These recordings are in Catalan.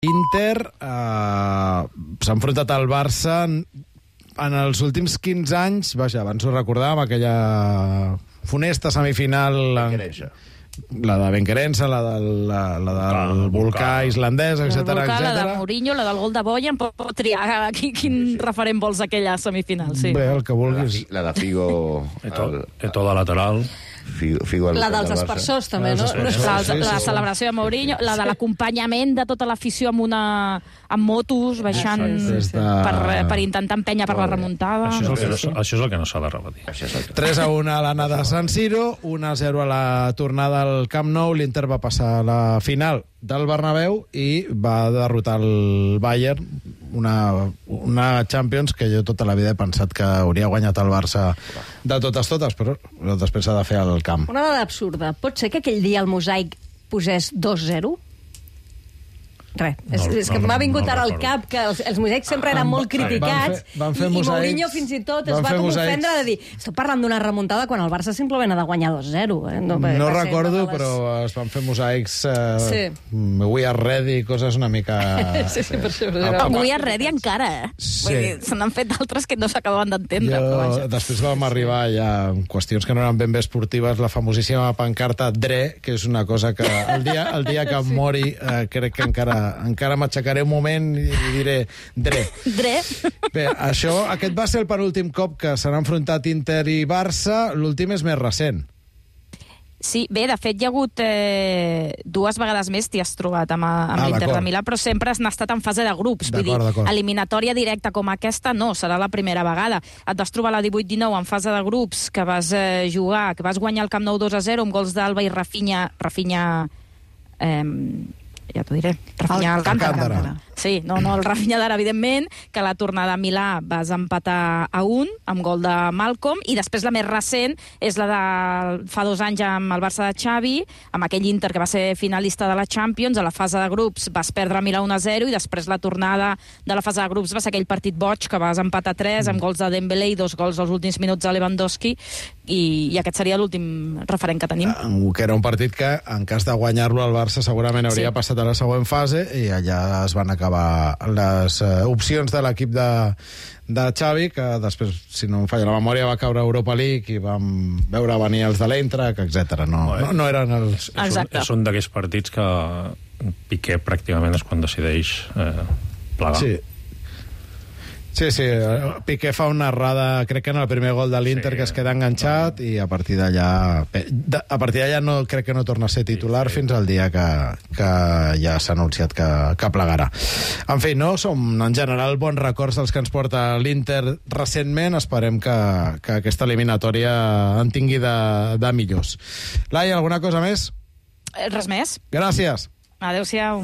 Inter s'ha enfrontat al Barça en els últims 15 anys, vaja, abans ho recordàvem, aquella funesta semifinal, la de Benquerença, la del volcà islandès, etc. La de Mourinho, la del gol de Boyan, pot triar quin referent vols aquella semifinal. Bé, el que vulguis. La de Figo... Eto'o de lateral. La dels aspersors, també, no? La celebració de Mourinho, la de l'acompanyament de tota l'afició amb motos, baixant per intentar empènyer per la remuntada. Això és el que no s'ha de repetir. 3-1 a l'anada de San Siro, 1-0 a la tornada al Camp Nou. L'Inter va passar a la final del Bernabéu i va derrotar el Bayern, una Champions que jo tota la vida he pensat que hauria guanyat el Barça de totes, però després s'ha de fer al camp. Una dada absurda. Pot ser que aquell dia el Mosaic posés 2-0? Res. És que m'ha vingut ara al cap que els mosaics sempre eren molt criticats i Mourinho fins i tot es va com ofendre de dir estic parlant d'una remuntada quan el Barça simplement ha de guanyar 2-0. No recordo, però es van fer mosaics We Are Ready, coses una mica... We Are Ready encara, se n'han fet altres que no s'acabaven d'entendre. Després vam arribar ja amb qüestions que no eren ben bé esportives, la famosíssima pancarta Dre, que és una cosa que el dia que em mori crec que encara m'aixecaré un moment i diré Dre. Bé, aquest va ser el penúltim cop que s'han enfrontat Inter i Barça, l'últim és més recent. Sí, bé, de fet hi ha hagut dues vegades més t'hi has trobat amb l'Inter de Milà, però sempre n'ha estat en fase de grups. Vull dir, eliminatòria directa com aquesta no, serà la primera vegada. Et vas trobar la 18-19 en fase de grups que vas jugar, que vas guanyar el Camp Nou 2-0 amb gols d'Alba i Rafinha ja t'ho diré, Rafinha Alcántara. Sí, no, el Rafinha d'ara, evidentment, que la tornada a Milà vas empatar a 1, amb gol de Malcom, i després la més recent és la de fa 2 anys amb el Barça de Xavi, amb aquell Inter que va ser finalista de la Champions, a la fase de grups vas perdre a Milà 1-0, i després la tornada de la fase de grups va ser aquell partit boig que vas empatar 3, amb gols de Dembélé i 2 gols als últims minuts de Lewandowski, i aquest seria l'últim referent que tenim. Que era un partit que, en cas de guanyar-lo al Barça, segurament hauria passat a la següent fase, i allà es van acabar les opcions de l'equip de Xavi, que després, si no em falla la memòria, va caure a Europa League i vam veure venir els de l'Eintracht, etc. No eren els... És un d'aquells partits que Piqué pràcticament és quan decideix plegar. Sí, Piqué fa una errada, crec que en el primer gol de l'Inter, que es queda enganxat, i a partir d'allà no, crec que no torna a ser titular fins al dia que ja s'ha anunciat que plegarà. En fi, no som en general bons records dels que ens porta l'Inter recentment. Esperem que aquesta eliminatòria en tingui de millors. Laia, alguna cosa més? Res més. Gràcies. Adéu-siau.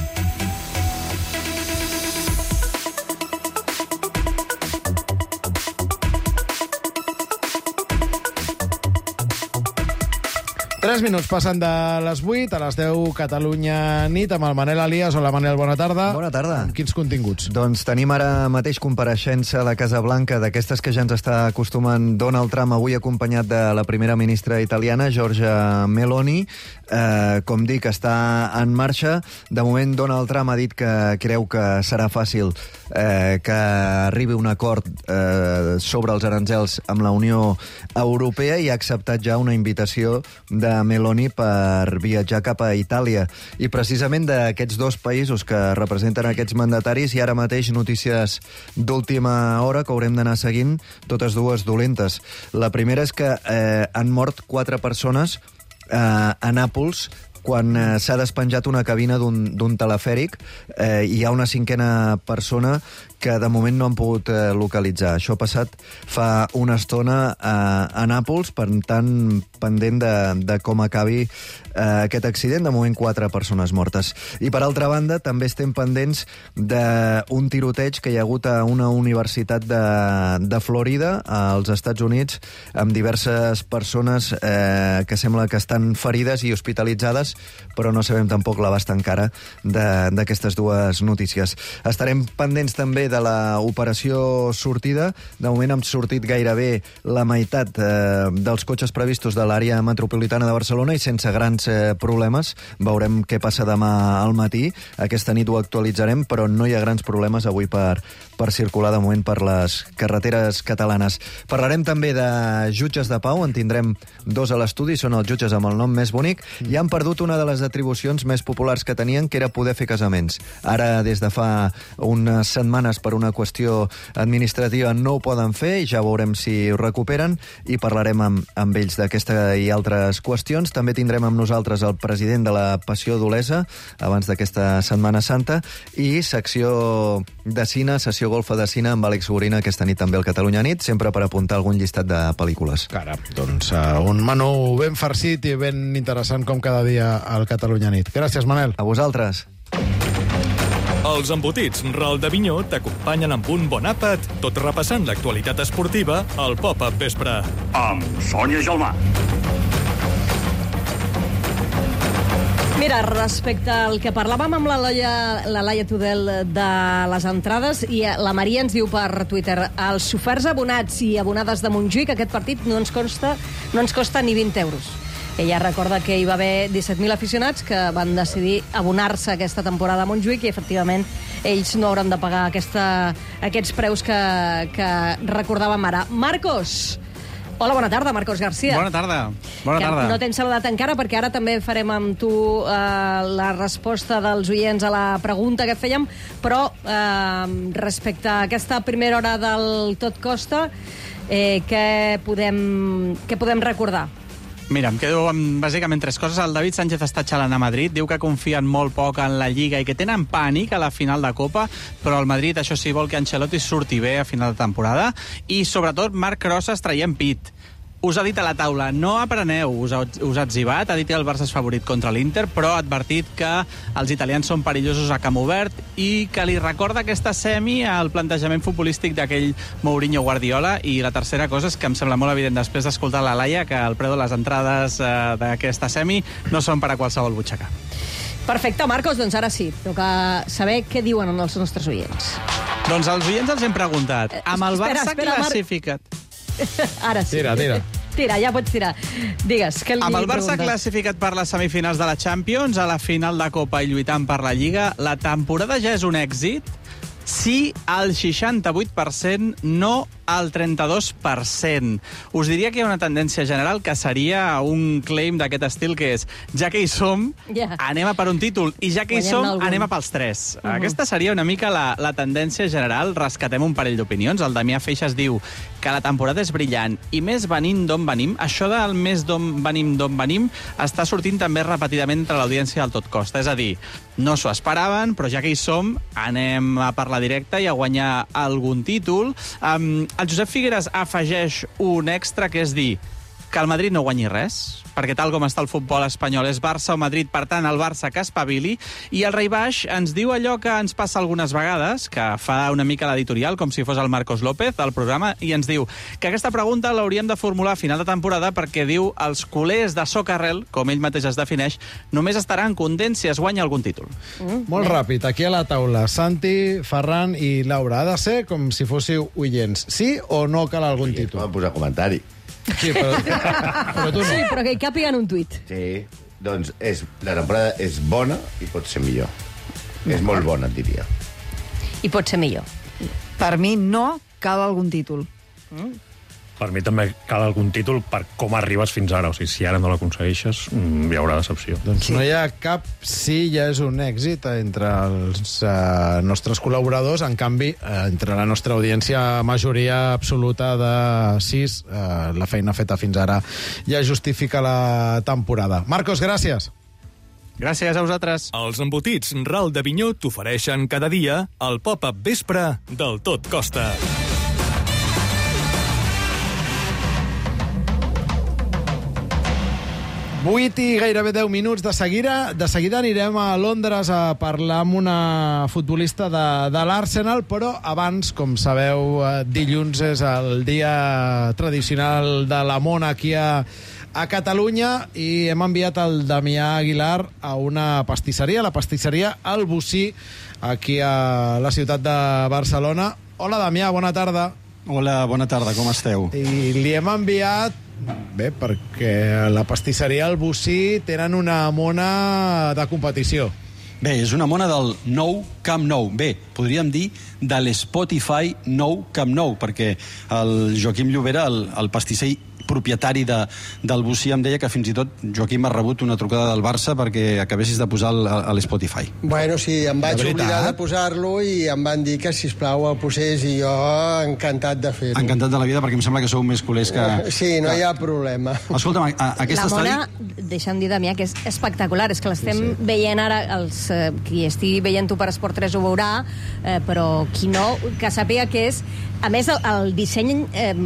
Tres minuts passen de les 8 a les 10 Catalunya nit amb el Manel Elias. Hola, Manel, bona tarda. Bona tarda. Amb quins continguts? Doncs tenim ara mateix compareixença a la Casa Blanca d'aquestes que ja ens està acostumant Donald Trump, avui acompanyat de la primera ministra italiana, Giorgia Meloni. Com dic, està en marxa. De moment, Donald Trump ha dit que creu que serà fàcil que arribi un acord sobre els aranzels amb la Unió Europea i ha acceptat ja una invitació de Meloni per viatjar cap a Itàlia. I precisament d'aquests dos països que representen aquests mandataris hi ha ara mateix notícies d'última hora que haurem d'anar seguint, totes dues dolentes. La primera és que han mort 4 persones a Nàpols quan s'ha despenjat una cabina d'un telefèric. Hi ha una 5a persona que de moment no han pogut localitzar. Això ha passat fa una estona a Nàpols, per tant, pendent de com acabi aquest accident. De moment, 4 persones mortes. I, per altra banda, també estem pendents d'un tiroteig que hi ha hagut a una universitat de Florida, als Estats Units, amb diverses persones que sembla que estan ferides i hospitalitzades però no sabem tampoc l'abast encara d'aquestes dues notícies. Estarem pendents també de l'operació sortida. De moment hem sortit gairebé la meitat dels cotxes previstos de l'àrea metropolitana de Barcelona i sense grans problemes. Veurem què passa demà al matí. Aquesta nit ho actualitzarem, però no hi ha grans problemes avui per circular de moment per les carreteres catalanes. Parlarem també de jutges de pau. En tindrem dos a l'estudi. Són els jutges amb el nom més bonic i han perdut una de les atribucions més populars que tenien, que era poder fer casaments. Ara, des de fa unes setmanes, per una qüestió administrativa, no ho poden fer i ja veurem si ho recuperen i parlarem amb ells d'aquesta i altres qüestions. També tindrem amb nosaltres el president de la Passió d'Olesa abans d'aquesta Setmana Santa i secció de cine, sessió golfa de cine amb Àlex Gorina aquesta nit també al Catalunya Nit, sempre per apuntar algun llistat de pel·lícules. Caram, doncs un menú ben farcit i ben interessant com cada dia al Catalunya Nit. Gràcies, Manel. A vosaltres. Els embotits Ral de Vinyó t'acompanyen amb un bon àpat, tot repassant l'actualitat esportiva al Pop-Up Vespre. Amb Sònia Gelmà. Mira, respecte al que parlàvem amb la Laia Tudel de les entrades, i la Maria ens diu per Twitter: els soferts abonats i abonades de Montjuïc, aquest partit no ens costa ni 20 euros. Ella recorda que hi va haver 17.000 aficionats que van decidir abonar-se aquesta temporada a Montjuïc i, efectivament, ells no hauran de pagar aquests preus que recordàvem ara. Marcos! Hola, bona tarda, Marcos García. Bona tarda. Bona tarda. No t'hem saludat encara, perquè ara també farem amb tu la resposta dels oients a la pregunta que fèiem, però respecte a aquesta primera hora del Tot Costa, què podem recordar? Mira, em quedo amb bàsicament tres coses. El David Sánchez està xalant a Madrid, diu que confien molt poc en la Lliga i que tenen pànic a la final de Copa, però el Madrid, això sí, vol que Ancelotti surti bé a final de temporada. I, sobretot, Marc Rosas traient pit. Us ha dit a la taula, no apreneu, us ha etzibat, ha dit que el Barça és favorit contra l'Inter, però ha advertit que els italians són perillosos a camp obert i que li recorda aquesta semi al plantejament futbolístic d'aquell Mourinho Guardiola. I la tercera cosa és que em sembla molt evident, després d'escoltar la Laia, que el preu de les entrades d'aquesta semi no són per a qualsevol butxaca. Perfecte, Marcos, doncs ara sí, toca saber què diuen els nostres oients. Doncs als oients els hem preguntat, amb el Barça classificat... Ara sí. Tira. Tira, ja pots tirar. Digues, què li preguntes? Amb el Barça classificat per les semifinals de la Champions, a la final de Copa i lluitant per la Lliga, la temporada ja és un èxit? Sí al 68%, no al 32%. Us diria que hi ha una tendència general que seria un claim d'aquest estil, que és, ja que hi som, anem a per un títol, i ja que hi som, anem a pels tres. Aquesta seria una mica la tendència general. Rescatem un parell d'opinions. El Damià Feixas diu que la temporada és brillant, i més venint d'on venim. Això del més d'on venim està sortint també repetidament entre l'audiència del Tot Costa. És a dir, no s'ho esperaven, però ja que hi som, anem a per la directa i a guanyar algun títol. El Josep Figueres afegeix un extra, que és dir que el Madrid no guanyi res, perquè tal com està el futbol espanyol és Barça o Madrid, per tant el Barça que espavili. I el Rei Baix ens diu allò que ens passa algunes vegades, que fa una mica l'editorial, com si fos el Marcos López del programa, i ens diu que aquesta pregunta l'hauríem de formular a final de temporada, perquè diu els culers de socarrel, com ell mateix es defineix, només estaran contents si es guanya algun títol. Molt ràpid, aquí a la taula, Santi, Ferran i Laura. Ha de ser com si fóssiu oients. Sí o no cal algun títol? Poden posar comentari. Sí, però tu no. Sí, però que hi càpiga en un tuit. Sí, doncs la temporada és bona i pot ser millor. És molt bona, et diria. I pot ser millor. Per mi no cal algun títol. Per mi també cal algun títol per com arribes fins ara. O sigui, si ara no l'aconsegueixes, hi haurà decepció. Doncs no hi ha cap sí, ja és un èxit entre els nostres col·laboradors. En canvi, entre la nostra audiència, majoria absoluta de 6, la feina feta fins ara ja justifica la temporada. Marcos, gràcies. Gràcies a vosaltres. Els embotits Ral de Vinyó t'ofereixen cada dia el Pop-Up Vespre del Tot Costa. 8 i gairebé 10 minuts de seguida anirem a Londres a parlar amb una futbolista de l'Arsenal, però abans, com sabeu, dilluns és el dia tradicional de la mona aquí a a Catalunya i hem enviat el Damià Aguilar a una pastisseria, la pastisseria El Bocí, aquí a la ciutat de Barcelona. Hola, Damià, bona tarda. Hola, bona tarda, com esteu? I li hem enviat, bé, perquè la pastisseria El Bocí tenen una mona de competició. Bé, és una mona del nou Camp Nou. Bé, podríem dir de l'Spotify nou Camp Nou, perquè el Joaquim Llobera, el pastisser propietari del Bocí, em deia que fins i tot Joaquim ha rebut una trucada del Barça perquè acabessis de posar a l'Spotify. Bueno, sí, em vaig oblidar de posar-lo i em van dir que, sisplau, el posés i jo encantat de fer-ho. Encantat de la vida, perquè em sembla que sou més culers que... Sí, no hi ha problema. Escolta'm, aquest estadi... La mona, deixa'm dir, Damià, que és espectacular. És que l'estem veient ara, qui estigui veient-ho per Esport 3 ho veurà, però qui no, que sàpiga que és... A més, el disseny...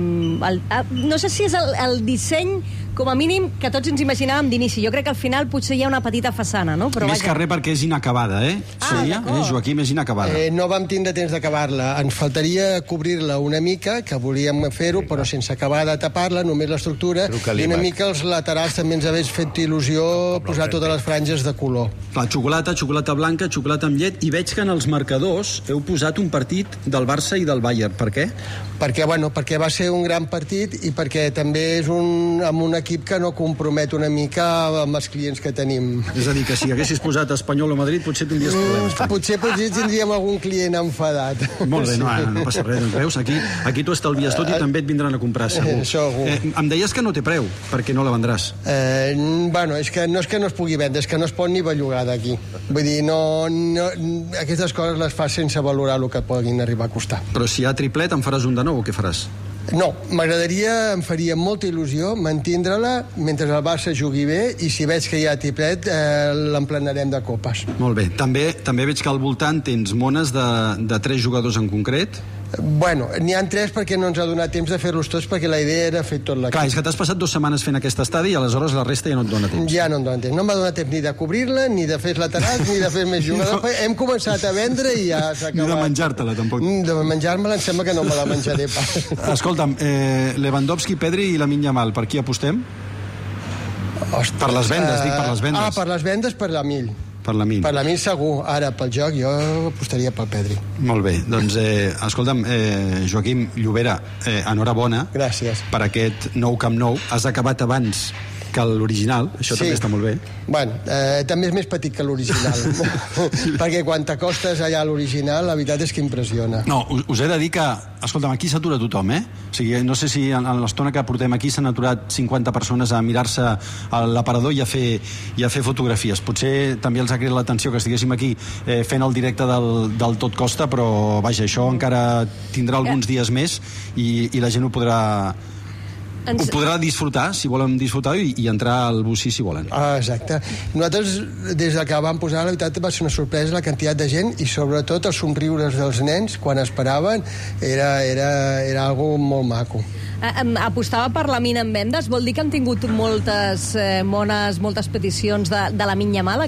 no sé si és el disseny, com a mínim, que tots ens imaginàvem d'inici. Jo crec que al final potser hi ha una petita façana, no? Però més que res perquè és inacabada, Joaquim, és inacabada. No vam tindre temps d'acabar-la. Ens faltaria cobrir-la una mica, que volíem fer-ho, però sense acabar de tapar-la, només l'estructura, i una mica els laterals també ens hagués fet il·lusió posar totes les franges de color. Clar, xocolata blanca, xocolata amb llet, i veig que en els marcadors heu posat un partit del Barça i del Bayern. Per què? Perquè va ser un gran partit i perquè també és amb un equip que no compromet una mica amb els clients que tenim. És a dir, que si haguessis posat Espanyol o Madrid potser tindries problemes. Potser tindríem algun client enfadat. Molt bé, no passa res. Veus, aquí tu estalvies tot i també et vindran a comprar, segur. Segur. Em deies que no té preu, perquè no la vendràs. És que no es pugui vendre, és que no es pot ni bellugar d'aquí. Vull dir, aquestes coses les fas sense valorar el que puguin arribar a costar. Però si hi ha triplet, em faràs un de nou o què faràs? No, em faria molta il·lusió mantindre-la mentre el Barça jugui bé i si veig que hi ha triplet l'emplenarem de copes. Molt bé. També veig que al voltant tens mones de 3 jugadors en concret. Bueno, n'hi ha 3 perquè no ens ha donat temps de fer-los tots perquè la idea era fer tot l'equip. Clar, és que t'has passat 2 setmanes fent aquest estadi i aleshores la resta ja no et dona temps. Ja no em dona temps. No m'ha donat temps ni de cobrir-la, ni de fer laterals, ni de fer més jugadors. No. Hem començat a vendre i ja s'ha acabat. Ni de menjar-te-la, tampoc. De menjar-me-la em sembla que no me la menjaré pas. Escolta'm, Lewandowski, Pedri i Lamine Yamal, per qui apostem? Ostres, per les vendes, dic per les vendes. Per les vendes, per Lamine. Per Lamine segur. Ara, pel joc, jo apostaria pel Pedri. Molt bé. Doncs, escolta'm, Joaquim Llobera, enhorabona. Gràcies. Per aquest nou Camp Nou. Has acabat abans que l'original, això també està molt bé. Bueno, també és més petit que l'original. Perquè quan t'acostes allà a l'original, la veritat és que impressiona. No, us he de dir que, escolta'm, aquí s'atura tothom, O sigui, no sé si en l'estona que portem aquí s'han aturat 50 persones a mirar-se a l'aparador i a fer fotografies. Potser també els ha cridat l'atenció que estiguéssim aquí fent el directe del Tot Costa, però, vaja, això encara tindrà alguns dies més i la gent ho podrà disfrutar, si volen disfrutar, i entrar al Bocí, si volen. Exacte. Nosaltres, des que vam posar, la veritat, va ser una sorpresa la quantitat de gent i, sobretot, els somriures dels nens, quan esperaven, era algo molt maco. Apostava per Lamine en vendes? Vol dir que han tingut moltes moltes peticions de Lamine Yamal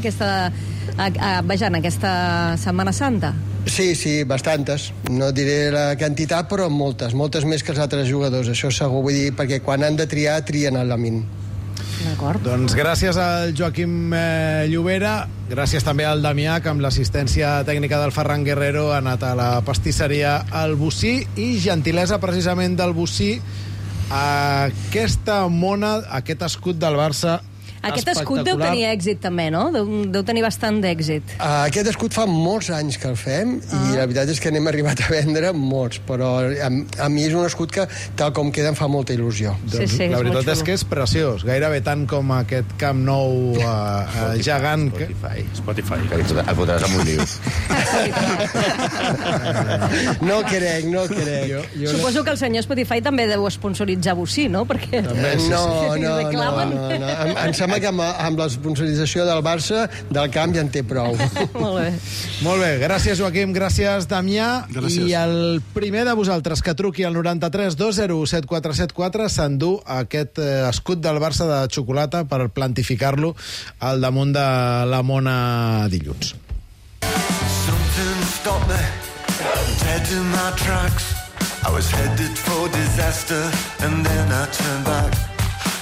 en aquesta Setmana Santa? Sí, bastantes. No diré la quantitat, però moltes més que els altres jugadors, això segur. Vull dir, perquè quan han de triar, trien el Lamine. D'acord. Doncs gràcies al Joaquim Llobera, gràcies també al Damià, que amb l'assistència tècnica del Ferran Guerrero ha anat a la pastisseria El Bocí, i gentilesa precisament del Bocí, aquesta mona, aquest escut del Barça. Aquest escut deu tenir èxit també, no? Deu tenir bastant d'èxit. Aquest escut fa molts anys que el fem i la veritat és que n'hem arribat a vendre molts, però a mi és un escut que, tal com queda, em fa molta il·lusió. Sí, la veritat és que és preciós, gairebé tant com aquest Camp Nou gegant. Spotify. El fotràs amb un liu. No crec. Suposo que el senyor Spotify també deu sponsoritzar Bocí, no? Perquè no. Em sembla que amb la sponsorització del Barça, del camp ja en té prou. Molt bé, gràcies Joaquim, gràcies Damià. Gràcies. I el primer de vosaltres que truqui al 93 201 7474 s'endú aquest escut del Barça de xocolata per plantificar-lo al damunt de la mona dilluns. Something stopped me, dead in my tracks. I was headed for disaster and then I turned back.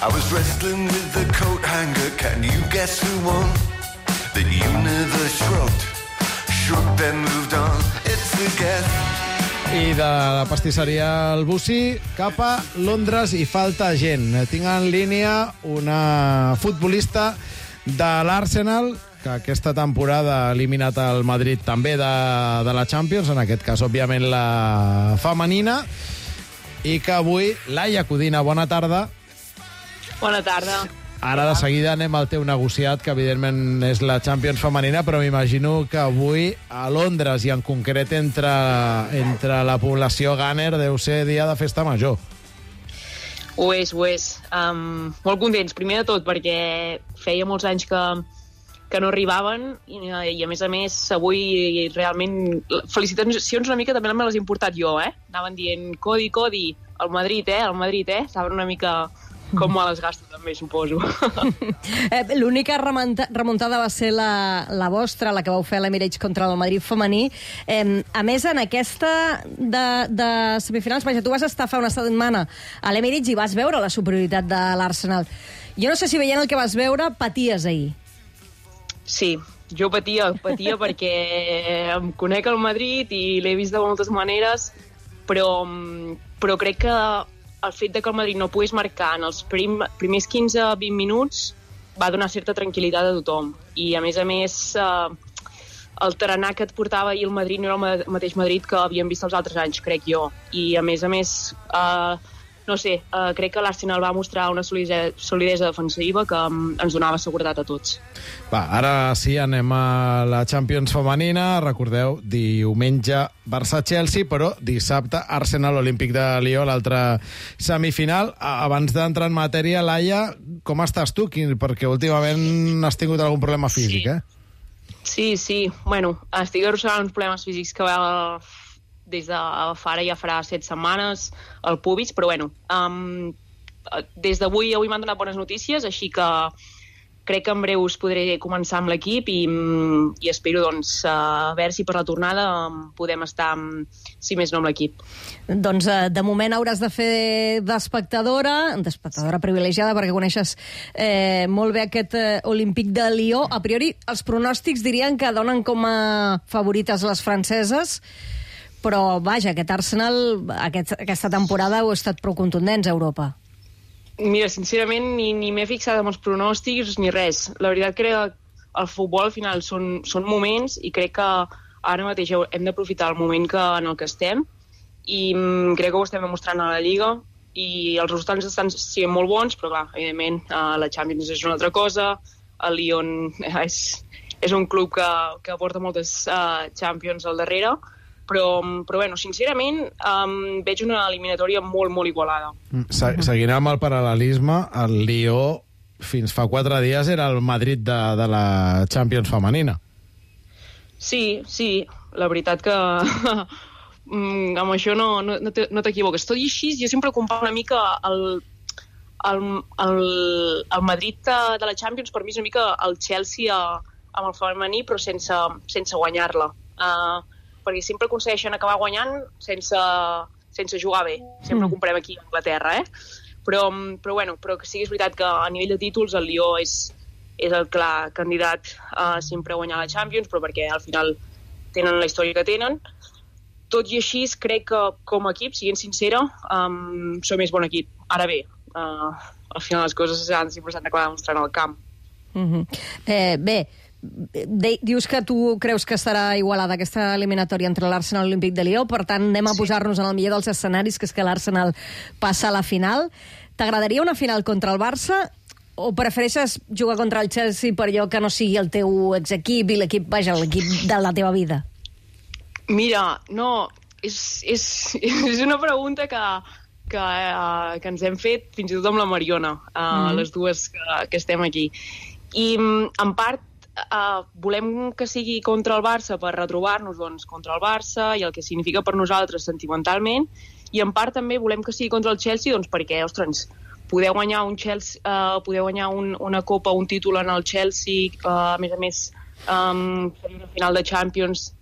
I was wrestling with the coat hanger. Can you guess who won? The universe shrugged, shook, then moved on. It's the guess. I de la pastisseria El Bussi cap a Londres i falta gent. Tinc en línia una futbolista de l'Arsenal que aquesta temporada ha eliminat el Madrid també de la Champions, en aquest cas, òbviament, la femenina, i que avui, Laia Codina, bona tarda. Bona tarda. Ara de seguida anem al teu negociat, que evidentment és la Champions femenina, però m'imagino que avui a Londres, i en concret entre la població Gunner, deu ser dia de festa major. Ho és. Molt contents, primer de tot, perquè feia molts anys que no arribaven i a més, avui realment felicitacions una mica també me les he importat jo, Anaven dient Codi, el Madrid, Saben una mica com me les gasto també, suposo. L'única remuntada va ser la vostra, la que vau fer a l'Emirates contra el Madrid femení. A més, en aquesta de semifinals, vaja, tu vas estar fa una setmana a l'Emirates i vas veure la superioritat de l'Arsenal. Jo no sé si veient el que vas veure paties ahir. Sí, jo patia perquè em conec el Madrid i l'he vist de moltes maneres, però crec que el fet que el Madrid no pogués marcar en els primers 15-20 minuts va donar certa tranquil·litat a tothom. I, a més, el tarannà que et portava ahir el Madrid no era el mateix Madrid que havíem vist els altres anys, crec jo. I, a més, no sé, crec que l'Arsenal va mostrar una solidesa defensiva que ens donava seguretat a tots. Va, ara sí, anem a la Champions femenina. Recordeu, diumenge Barça-Chelsea, però dissabte Arsenal Olímpic de Lió, l'altra semifinal. Abans d'entrar en matèria, Laia, com estàs tu? Perquè últimament has tingut algun problema físic, Sí. Bueno, estic arrossegant uns problemes físics que des de ja farà 7 setmanes al pubis, però bueno, des d'avui m'han donat bones notícies, així que crec que en breu podré començar amb l'equip i espero, doncs, a veure si per la tornada podem estar, si més no, amb l'equip. Doncs, de moment hauràs de fer d'espectadora privilegiada, perquè coneixes molt bé aquest Olímpic de Lió. A priori, els pronòstics dirien que donen com a favorites les franceses, però, vaja, aquest Arsenal, aquesta temporada heu estat prou contundents a Europa. Mira, sincerament, ni m'he fixat en els pronòstics ni res. La veritat que el futbol, al final, són moments i crec que ara mateix hem d'aprofitar el moment en el que estem i crec que ho estem demostrant a la Lliga i els resultats estan sent molt bons, però, clar, evidentment, la Champions és una altra cosa, el Lyon és un club que porta moltes Champions al darrere, però bueno, sincerament veig una eliminatòria molt, molt igualada. Seguint amb el paral·lelisme, el Lió fins fa 4 dies era el Madrid de la Champions femenina. Sí, la veritat que amb això no t'equivoques. Tot i així, jo sempre comparo una mica el Madrid de la Champions, per mi és una mica el Chelsea amb el femení, però sense guanyar-la. Perquè sempre aconsegueixen acabar guanyant sense jugar bé. Sempre ho comprem aquí a Anglaterra, Però que sigui veritat que a nivell de títols el Lió és el clar candidat a sempre guanyar la Champions, però perquè al final tenen la història que tenen. Tot i així, crec que com a equip, siguent sincera, som més bon equip. Ara bé, al final les coses sempre s'han d'acabar demostrant al camp. Bé, dius que tu creus que serà igualada aquesta eliminatòria entre l'Arsenal i l'Olímpic de Lió, per tant anem a posar-nos en el millor dels escenaris, que és que l'Arsenal passa a la final. T'agradaria una final contra el Barça o prefereixes jugar contra el Chelsea per allò que no sigui el teu exequip i l'equip de la teva vida? Mira, no, és una pregunta que ens hem fet fins i tot amb la Mariona, les dues que estem aquí. I en part volem que sigui contra el Barça per retrobar-nos, doncs, contra el Barça i el que significa per nosaltres sentimentalment, i en part també volem que sigui contra el Chelsea, doncs, perquè, ostres, poder guanyar una copa, un títol en el Chelsea, a més, fer una final de Champions,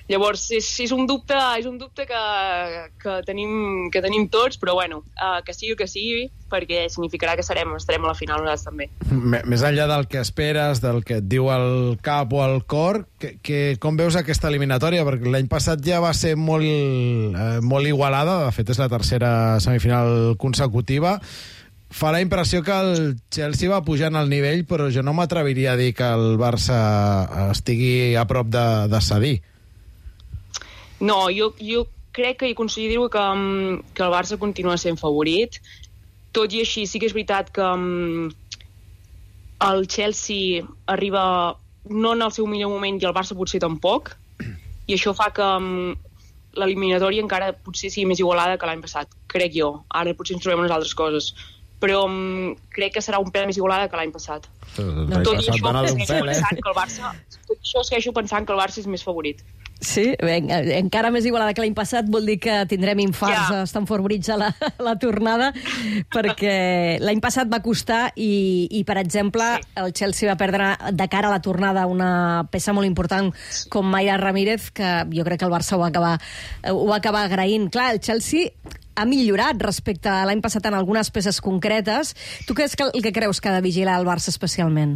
Llavors, és un dubte que tenim tots, però bueno, que sigui el que sigui, perquè significarà que estarem a la final nosaltres també. Més enllà del que esperes, del que et diu el cap o el cor, com veus aquesta eliminatòria? Perquè l'any passat ja va ser molt igualada, de fet és la tercera semifinal consecutiva. Fa la impressió que el Chelsea va pujant al nivell, però jo no m'atreviria a dir que el Barça estigui a prop de cedir. No, jo crec que hi considero que el Barça continua sent favorit. Tot i així, sí que és veritat que el Chelsea arriba no en el seu millor moment i el Barça potser tampoc, i això fa que l'eliminatòria encara potser sigui més igualada que l'any passat, crec jo. Ara potser ens trobem unes altres coses, però crec que serà un pèl més igualada que l'any passat. Tot i això, segueixo pensant que el Barça és més favorit. Sí, encara més igualada que l'any passat vol dir que tindrem infarts a Stamford Bridge a la tornada, perquè l'any passat va costar i per exemple, el Chelsea va perdre de cara a la tornada una peça molt important com Mayra Ramírez, que jo crec que el Barça ho va acabar agraint. Clar, el Chelsea ha millorat respecte a l'any passat en algunes peces concretes. Tu què és el que creus que ha de vigilar el Barça especialment?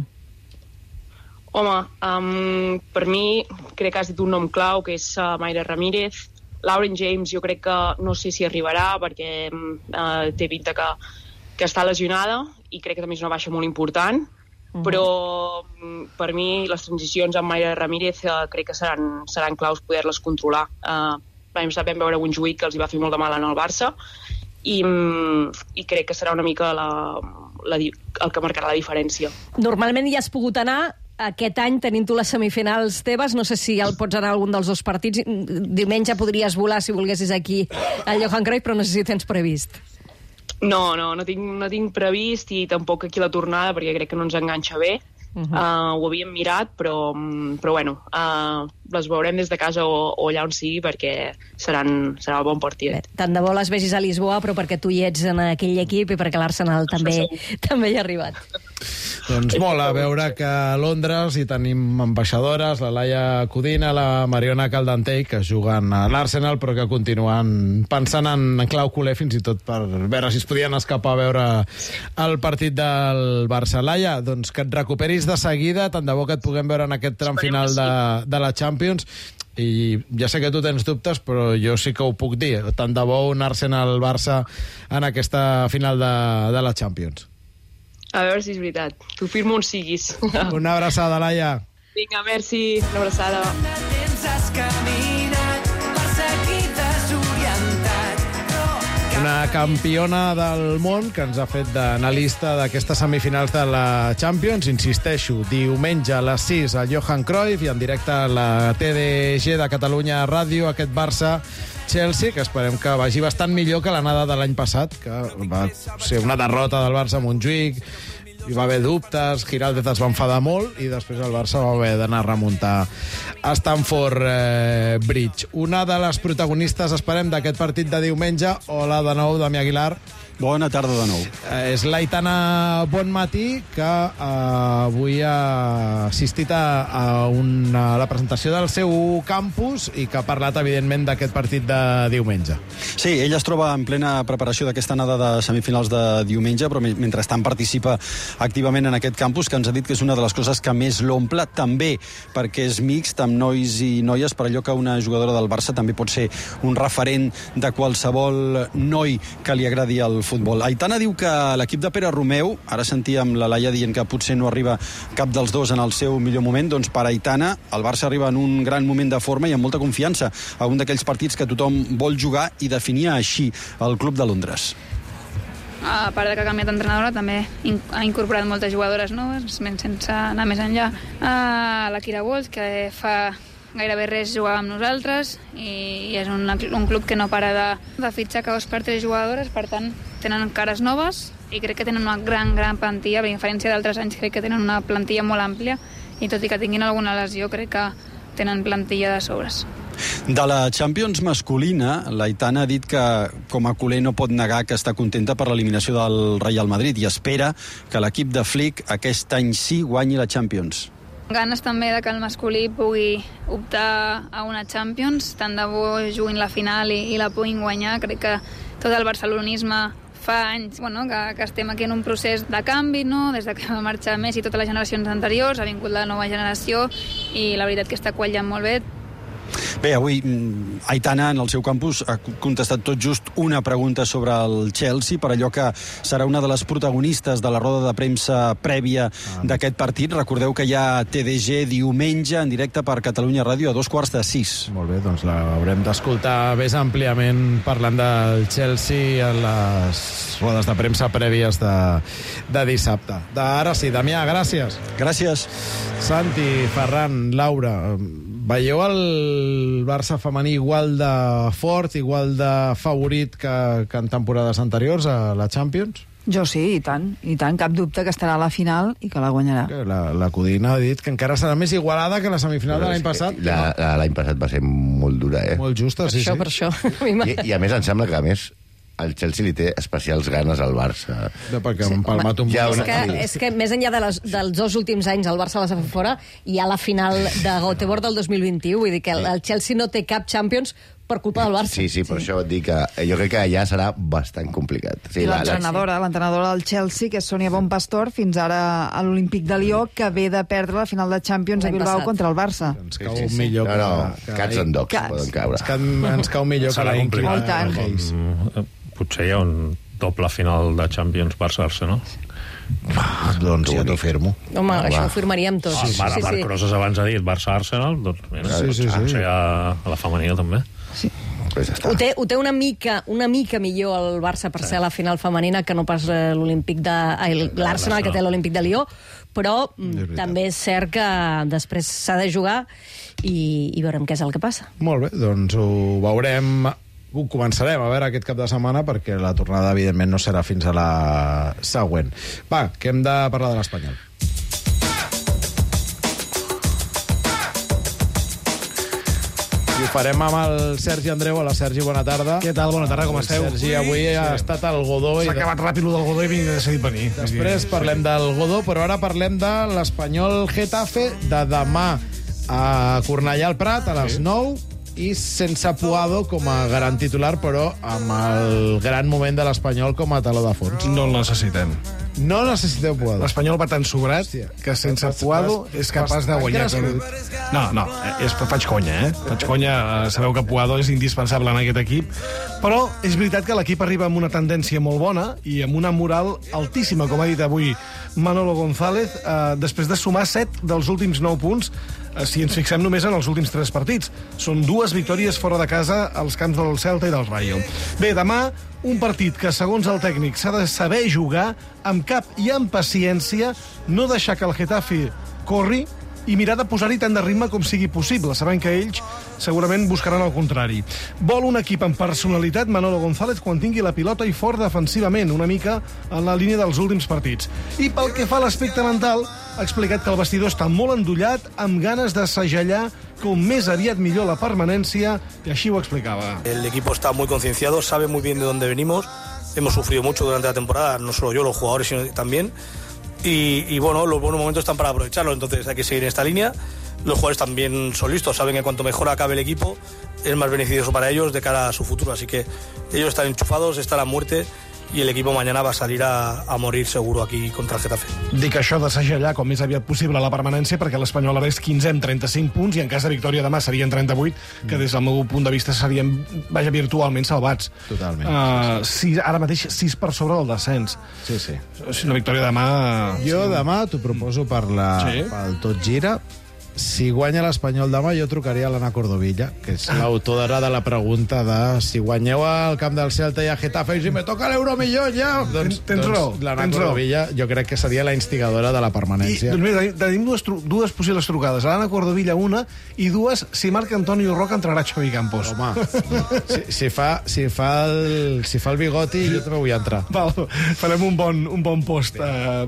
Home, per mi crec que has dit un nom clau, que és Mayra Ramírez. Lauren James jo crec que no sé si arribarà, perquè té pinta que està lesionada, i crec que també és una baixa molt important, però per mi les transicions amb Mayra Ramírez crec que seran claus poder-les controlar. L'any passat vam veure Montjuïc, que els hi va fer molt de mal en el Barça, i crec que serà una mica el que marcarà la diferència. Normalment hi has pogut anar aquest any, tenint tu les semifinals teves, no sé si pots anar a algun dels dos partits. Diumenge podries volar si volguessis aquí al Johan Cruyff, però no sé si tens previst. No tinc previst, i tampoc aquí la tornada, perquè crec que no ens enganxa bé. Ho havíem mirat, però bueno, les veurem des de casa o allà on sigui, perquè serà un bon partit. Bé, tant de bo les vegis a Lisboa, però perquè tu hi ets en aquell equip i perquè l'Arsenal també hi ha arribat. Doncs molt, a veure que a Londres hi tenim ambaixadores, la Laia Codina, la Mariona Caldentey, que juguen a l'Arsenal, però que continuen pensant en clau culer, fins i tot per veure si es podien escapar a veure el partit del Barça. Laia, doncs que et recuperis de seguida, tant de bo que et puguem veure en aquest tram final de la Champions, i ja sé que tu tens dubtes, però jo sí que ho puc dir, tant de bo un Arsenal-Barça en aquesta final de la Champions. A veure si és veritat. T'ho firmo on siguis. Una abraçada, Laia. Vinga, merci. Una abraçada. Una campiona del món que ens ha fet d'analista d'aquestes semifinals de la Champions. Insisteixo, diumenge a les 6 al Johan Cruyff i en directe a la TDG de Catalunya Ràdio, aquest Barça-Chelsea, que esperem que vagi bastant millor que l'anada de l'any passat, que va ser una derrota del Barça a Montjuïc, hi va haver dubtes, Giraldez es va enfadar molt i després el Barça va haver d'anar a remuntar a Stamford Bridge. Una de les protagonistes, esperem, d'aquest partit de diumenge. Hola de nou, Damià Aguilar. Bona tarda de nou. És l'Aitana Bonmatí, que avui ha assistit a la presentació del seu campus i que ha parlat, evidentment, d'aquest partit de diumenge. Sí, ella es troba en plena preparació d'aquesta anada de semifinals de diumenge, però mentrestant participa activament en aquest campus, que ens ha dit que és una de les coses que més l'omple, també perquè és mixt, amb nois i noies, per allò que una jugadora del Barça també pot ser un referent de qualsevol noi que li agradi el futbol. Aitana diu que l'equip de Pere Romeu, ara sentíem la Laia dient que potser no arriba cap dels dos en el seu millor moment, doncs per Aitana el Barça arriba en un gran moment de forma i amb molta confiança a un d'aquells partits que tothom vol jugar, i definia així el club de Londres. A part de que ha canviat d'entrenadora, també ha incorporat moltes jugadores noves, sense anar més enllà. La Kira Walsh, que fa gairebé res jugava amb nosaltres, i és un club que no para de fitxar cada 2 per 3 jugadores, per tant tenen cares noves i crec que tenen una gran plantilla, a diferència d'altres anys crec que tenen una plantilla molt àmplia, i tot i que tinguin alguna lesió crec que tenen plantilla de sobres. De la Champions masculina, l'Aitana ha dit que com a culer no pot negar que està contenta per l'eliminació del Real Madrid i espera que l'equip de Flick aquest any sí guanyi la Champions. Ganes també de que el masculí pugui optar a una Champions, tant de bo juguin la final i la puguin guanyar. Crec que tot el barcelonisme fa anys que estem aquí en un procés de canvi, no? Des que va marxar Messi i totes les generacions anteriors, ha vingut la nova generació i la veritat que està quallant molt bé. Bé, avui Aitana, en el seu campus, ha contestat tot just una pregunta sobre el Chelsea, per allò que serà una de les protagonistes de la roda de premsa prèvia d'aquest partit. Recordeu que hi ha TDG diumenge en directe per Catalunya Ràdio a 5:45. Molt bé, doncs l'haurem d'escoltar més àmpliament parlant del Chelsea en les rodes de premsa prèvies de dissabte. Ara sí, Damià, gràcies. Gràcies. Santi, Ferran, Laura, veieu el Barça femení igual de fort, igual de favorit que en temporades anteriors a la Champions? Jo sí, i tant, cap dubte que estarà a la final i que la guanyarà. La Codina ha dit que encara serà més igualada que la semifinal de l'any passat. L'any passat va ser molt dura, Molt justa, sí. Per això. I a més, em sembla que a més el Chelsea li té especials ganes al Barça. Perquè han palmat un És que més enllà dels 2 últims anys el Barça les ha fet fora, hi ha la final de Göteborg del 2021, vull dir que el Chelsea no té cap Champions per culpa del Barça. Sí, per això et dic que jo crec que allà serà bastant complicat. I l'entrenadora del Chelsea, que és Sonia Bonpastor, fins ara a l'Olímpic de Lió, que ve de perdre la final de Champions a Bilbao contra el Barça. Ens cau millor que... Cats and dogs poden caure. Ens cau millor que la Inqui. Potser hi ha un doble final de Champions Barça-Arsenal. Doncs ja t'ho firmo. Home, això ho firmaríem tots. Marc Rosas abans ha dit Barça-Arsenal, doncs potser a la femenina també. Sí. Ho té una mica millor el Barça per ser a la final femenina que no pas l'Arsenal, que té l'Olímpic de Lió, però també és cert que després s'ha de jugar i veurem què és el que passa. Molt bé, doncs ho veurem. Ho començarem a veure aquest cap de setmana perquè la tornada, evidentment, no serà fins a la següent. Va, que hem de parlar de l'Espanyol. I ho farem amb el Sergi Andreu. Hola, Sergi, bona tarda. Què tal? Bona tarda, com esteu? Sergi, avui ha estat al Godó. S'ha acabat ràpid del Godó i vinc decidit venir. Després parlem del Godó, però ara parlem de l'Espanyol Getafe de demà a Cornellà al Prat a les 9 i sense Puado com a gran titular, però amb el gran moment de l'Espanyol com a taló de fons. No el necessitem. No necessiteu Puado. L'Espanyol va tan sobrat que sense Puado és capaç de guanyar. No, faig conya, Faig conya. Sabeu que Puado és indispensable en aquest equip, però és veritat que l'equip arriba amb una tendència molt bona i amb una moral altíssima, com ha dit avui Manolo González, després de sumar 7 dels últims 9 punts, si ens fixem només en els últims 3 partits. Són 2 victòries fora de casa als camps del Celta i del Rayo. Bé, demà un partit que, segons el tècnic, s'ha de saber jugar amb cap i amb paciència, no deixar que el Getafe corri i mirar de posar-hi tant de ritme com sigui possible, sabent que ells segurament buscaran el contrari. Vol un equip amb personalitat, Manolo González, quan tingui la pilota i fort defensivament, una mica en la línia dels últims partits. I pel que fa a l'aspecte mental, ha explicat que el vestidor està molt endollat, amb ganes de segellar com més aviat millor la permanència, i així ho explicava. El equipo está muy concienciado, sabe muy bien de dónde venimos, hemos sufrido mucho durante la temporada, no solo yo, los jugadores, sino también. Y bueno, los buenos momentos están para aprovecharlos, entonces hay que seguir en esta línea. Los jugadores también son listos, saben que cuanto mejor acabe el equipo es más beneficioso para ellos de cara a su futuro, así que ellos están enchufados, están a muerte i l'equip mañana va salir a morir seguro aquí contra el Getafe. Dic això de segellar com més aviat possible la permanència perquè l'Espanyol ara és 15 amb 35 punts i en cas de victòria demà serien 38, que des del meu punt de vista serien, virtualment salvats. Totalment. Ara mateix 6 per sobre del descens. Sí. Si una victòria demà... Jo demà t'ho proposo pel Tot Gira. Si guanya l'Espanyol demà, jo trucaria a l'Anna Cordovilla, que és l'autora de la pregunta de si guanyeu al camp del Celta i a Getafe i si me toca l'Euromillón ja... Tens raó. L'Anna Cordovilla jo crec que seria la instigadora de la permanència. Doncs mira, tenim dues possibles trucades. A l'Anna Cordovilla una i dues si Marc Antonio Roca entrarà Xavi Campos. Home, si fa el bigoti jo també vull entrar. Val, farem un bon post.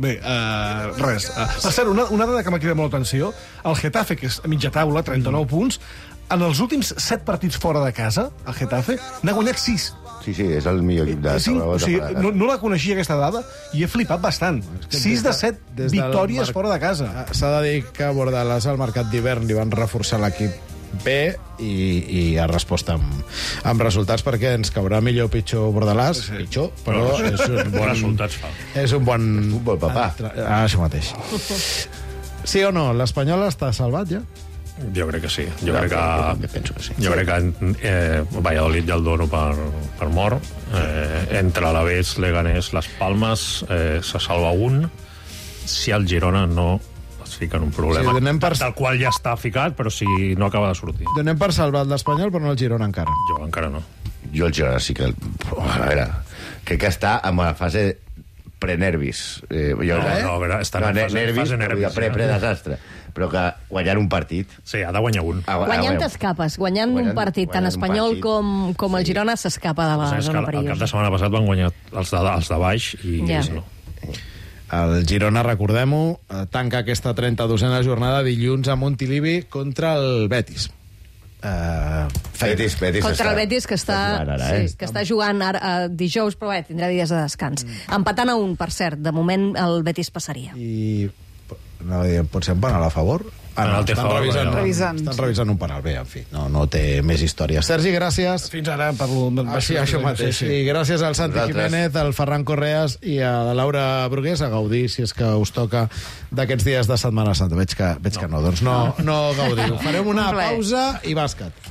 Res. Per cert, una dada que m'ha cridat molt l'atenció, el Getafe, que és a mitja taula, 39 punts, en els últims 7 partits fora de casa, el Getafe, n'ha guanyat 6. Sí, és el millor equip de Tarragona. O sigui, no la coneixia, aquesta dada, i he flipat bastant. 6 de 7 victòries fora de casa. S'ha de dir que a Bordalàs al mercat d'hivern li van reforçar l'equip bé i ha respost amb resultats, perquè ens caurà millor o pitjor Bordalàs, pitjor, però és un bon resultats fa. És un bon futbol, papà. Això mateix. Sí o no? L'Espanyol està salvat ja? Jo crec que sí. Jo crec que Valladolid ja el dono per mort. Entre l'Alavés, Leganés, les Palmes se salva un. Si el Girona no fica en un problema, del qual ja està ficat, però si no acaba de sortir. Donem per salvat l'Espanyol, però no el Girona encara. Jo encara no. Jo el Girona sí que... A veure, crec que està en la fase pre-nervis. A veure, està en fase nervis. Pre-desastre. Però que guanyant un partit... Sí, ha de guanyar un. Guanyant t'escapes. Guanyant un partit, tant espanyol com el Girona s'escapa de la zona perillosa. El cap de setmana passat van guanyar els de baix i ells no. El Girona, recordem-ho, tanca aquesta 32a jornada dilluns a Montilivi contra el Betis. Contra el Betis, que està jugant dijous, però tindrà dies de descans. Empatant a 1, per cert. De moment el Betis passaria. I potser un penal a favor? Estan revisant un penal. Bé, en fi, no té més història. Sergi, gràcies. Fins ara parlo... Això mateix. I gràcies al Santi Jiménez, al Ferran Correas i a la Laura Brugués, a gaudir, si és que us toca, d'aquests dies de Setmana Santa. Veig que no. Doncs no gaudiu. Farem una pausa i bàsquet.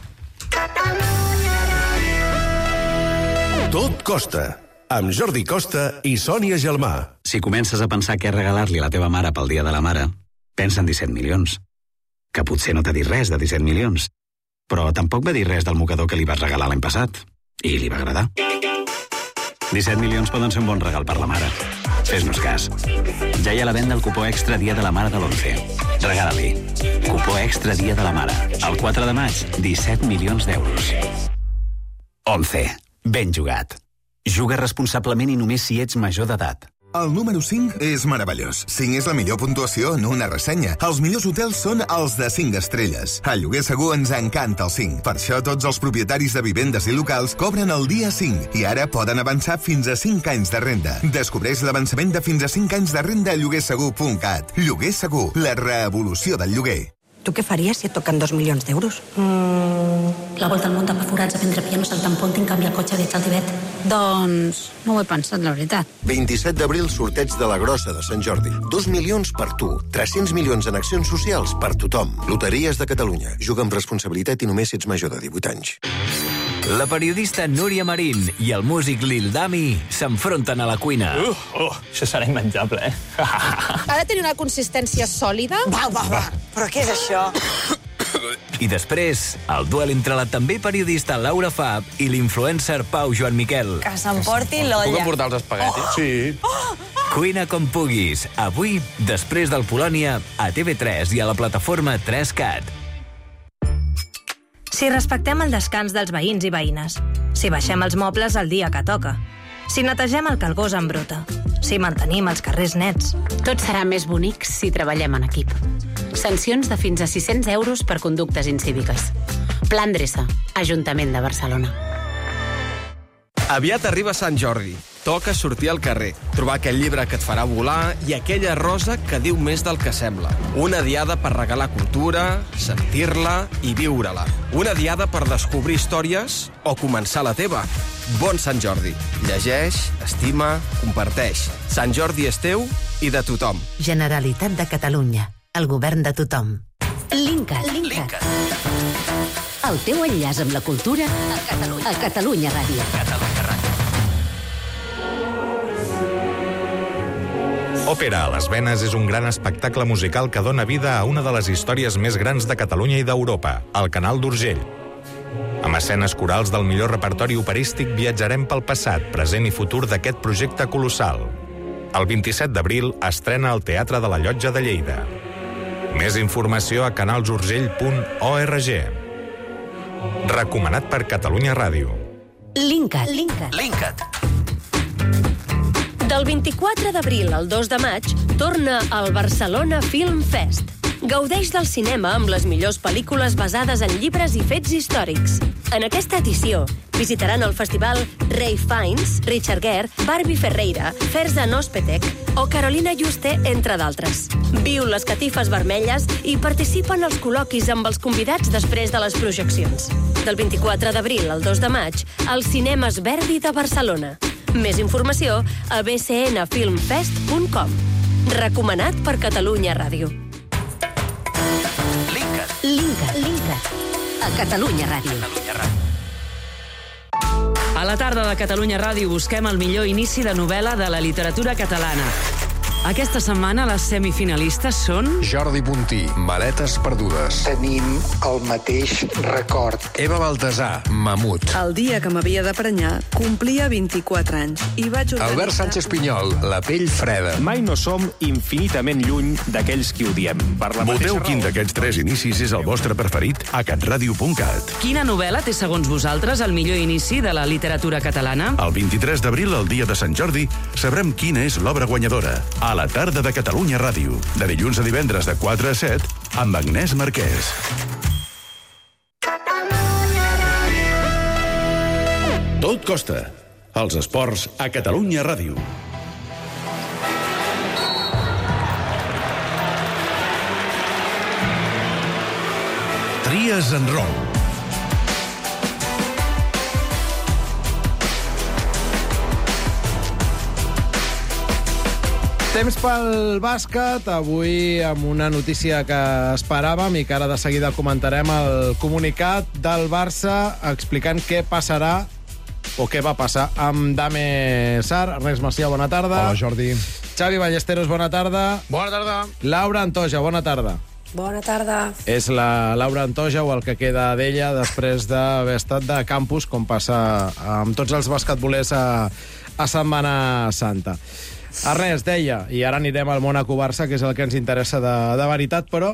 Tot costa, amb Jordi Costa i Sònia Gelmà. Si comences a pensar què regalar-li a la teva mare pel Dia de la Mare, pensa en 17 milions. Que potser no t'ha dit res de 17 milions, però tampoc va dir res del mocador que li vas regalar l'any passat. I li va agradar. 17 milions poden ser un bon regal per la mare. Fes-nos cas. Ja hi ha la venda el cupó extra Dia de la Mare de l'11. Regala-li. Cupó extra Dia de la Mare. El 4 de maig, 17 milions d'euros. 11. Ben jugat. Juga responsablement i només si ets major d'edat. El número 5 és meravellós. 5 és la millor puntuació en una ressenya. Els millors hotels són els de 5 estrelles. A Lloguer Segur ens encanta el 5. Per això tots els propietaris de vivendes i locals cobren el dia 5 i ara poden avançar fins a 5 anys de renda. Descobreix l'avançament de fins a 5 anys de renda a lloguersegur.cat. Lloguer Segur, la revolució del lloguer. Tu què faries si et toquen 2 milions d'euros? La volta al món tapa forats, aprendre piano, saltar en pont, canviar el cotxe, viatjar al Tibet. Doncs no ho he pensat, la veritat. 27 d'abril, sorteig de la Grossa de Sant Jordi. 2 milions per tu. 300 milions en accions socials per tothom. Loteries de Catalunya. Juga amb responsabilitat i només si ets major de 18 anys. La periodista Núria Marín i el músic Lil Dami s'enfronten a la cuina. Això serà immenjable, Ha de tenir una consistència sòlida? Va, però què és això? I després, el duel entre la també periodista Laura Fab i l'influencer Pau Joan Miquel. Que s'emporti l'olla. Puc emportar els espaguetis? Sí. Cuina com puguis. Avui, després del Polònia, a TV3 i a la plataforma 3Cat. Si respectem el descans dels veïns i veïnes, si baixem els mobles el dia que toca, si netegem el calgós en bruta, si mantenim els carrers nets... Tot serà més bonic si treballem en equip. Sancions de fins a 600 euros per conductes incíviques. Plan Dreça, Ajuntament de Barcelona. Aviat arriba Sant Jordi. Toca sortir al carrer, trobar aquell llibre que et farà volar i aquella rosa que diu més del que sembla. Una diada per regalar cultura, sentir-la i viure-la. Una diada per descobrir històries o començar la teva. Bon Sant Jordi. Llegeix, estima, comparteix. Sant Jordi és teu i de tothom. Generalitat de Catalunya. El govern de tothom. Linkat. El teu enllaç amb la cultura a Catalunya Ràdio. Òpera a les venes és un gran espectacle musical que dona vida a una de les històries més grans de Catalunya i d'Europa, el Canal d'Urgell. Amb escenes corals del millor repertori operístic viatjarem pel passat, present i futur d'aquest projecte colossal. El 27 d'abril estrena al Teatre de la Llotja de Lleida. Més informació a canalsurgell.org. Recomanat per Catalunya Ràdio. Linkat. Del 24 d'abril al 2 de maig torna al Barcelona Film Fest. Gaudeix del cinema amb les millors pel·lícules basades en llibres i fets històrics. En aquesta edició visitaran el festival Ray Fiennes, Richard Gere, Barbie Ferreira, Ferzan Özpetek o Carolina Juste, entre d'altres. Viu les catifes vermelles i participa en els col·loquis amb els convidats després de les projeccions. Del 24 d'abril al 2 de maig, als cinemes Verdi de Barcelona. Més informació a bcnfilmfest.com. Recomanat per Catalunya Ràdio. Linkat. A Catalunya Ràdio. A la tarda de Catalunya Ràdio busquem el millor inici de novel·la de la literatura catalana. Aquesta setmana les semifinalistes són... Jordi Puntí, Maletes perdudes. Tenim el mateix record. Eva Baltasar, Mamut. El dia que m'havia de prenyar, complia 24 anys i vaig organitzar... Albert Sánchez Pinyol, La pell freda. Mai no som infinitament lluny d'aquells qui odiem. Voteu quin d'aquests 3 inicis és el vostre preferit a catradio.cat. Quina novel·la té, segons vosaltres, el millor inici de la literatura catalana? El 23 d'abril, el dia de Sant Jordi, sabrem quina és l'obra guanyadora. A la tarda de Catalunya Ràdio. De dilluns a divendres de 4 a 7, amb Agnès Marquès. Tot costa. Els esports a Catalunya Ràdio. Tries en rol. Temps pel bàsquet, avui amb una notícia que esperàvem i que ara de seguida comentarem, el comunicat del Barça explicant què passarà o què va passar amb Dame Sarr. Ernest Macià, bona tarda. Hola, Jordi. Xavi Ballesteros, bona tarda. Bona tarda. Laura Antoja, bona tarda. Bona tarda. És la Laura Antoja o el que queda d'ella després d'haver estat de campus, com passa amb tots els basquetbolers a Setmana Santa. Ernest, deia, i ara anirem al Mónaco-Barça, que és el que ens interessa de veritat, però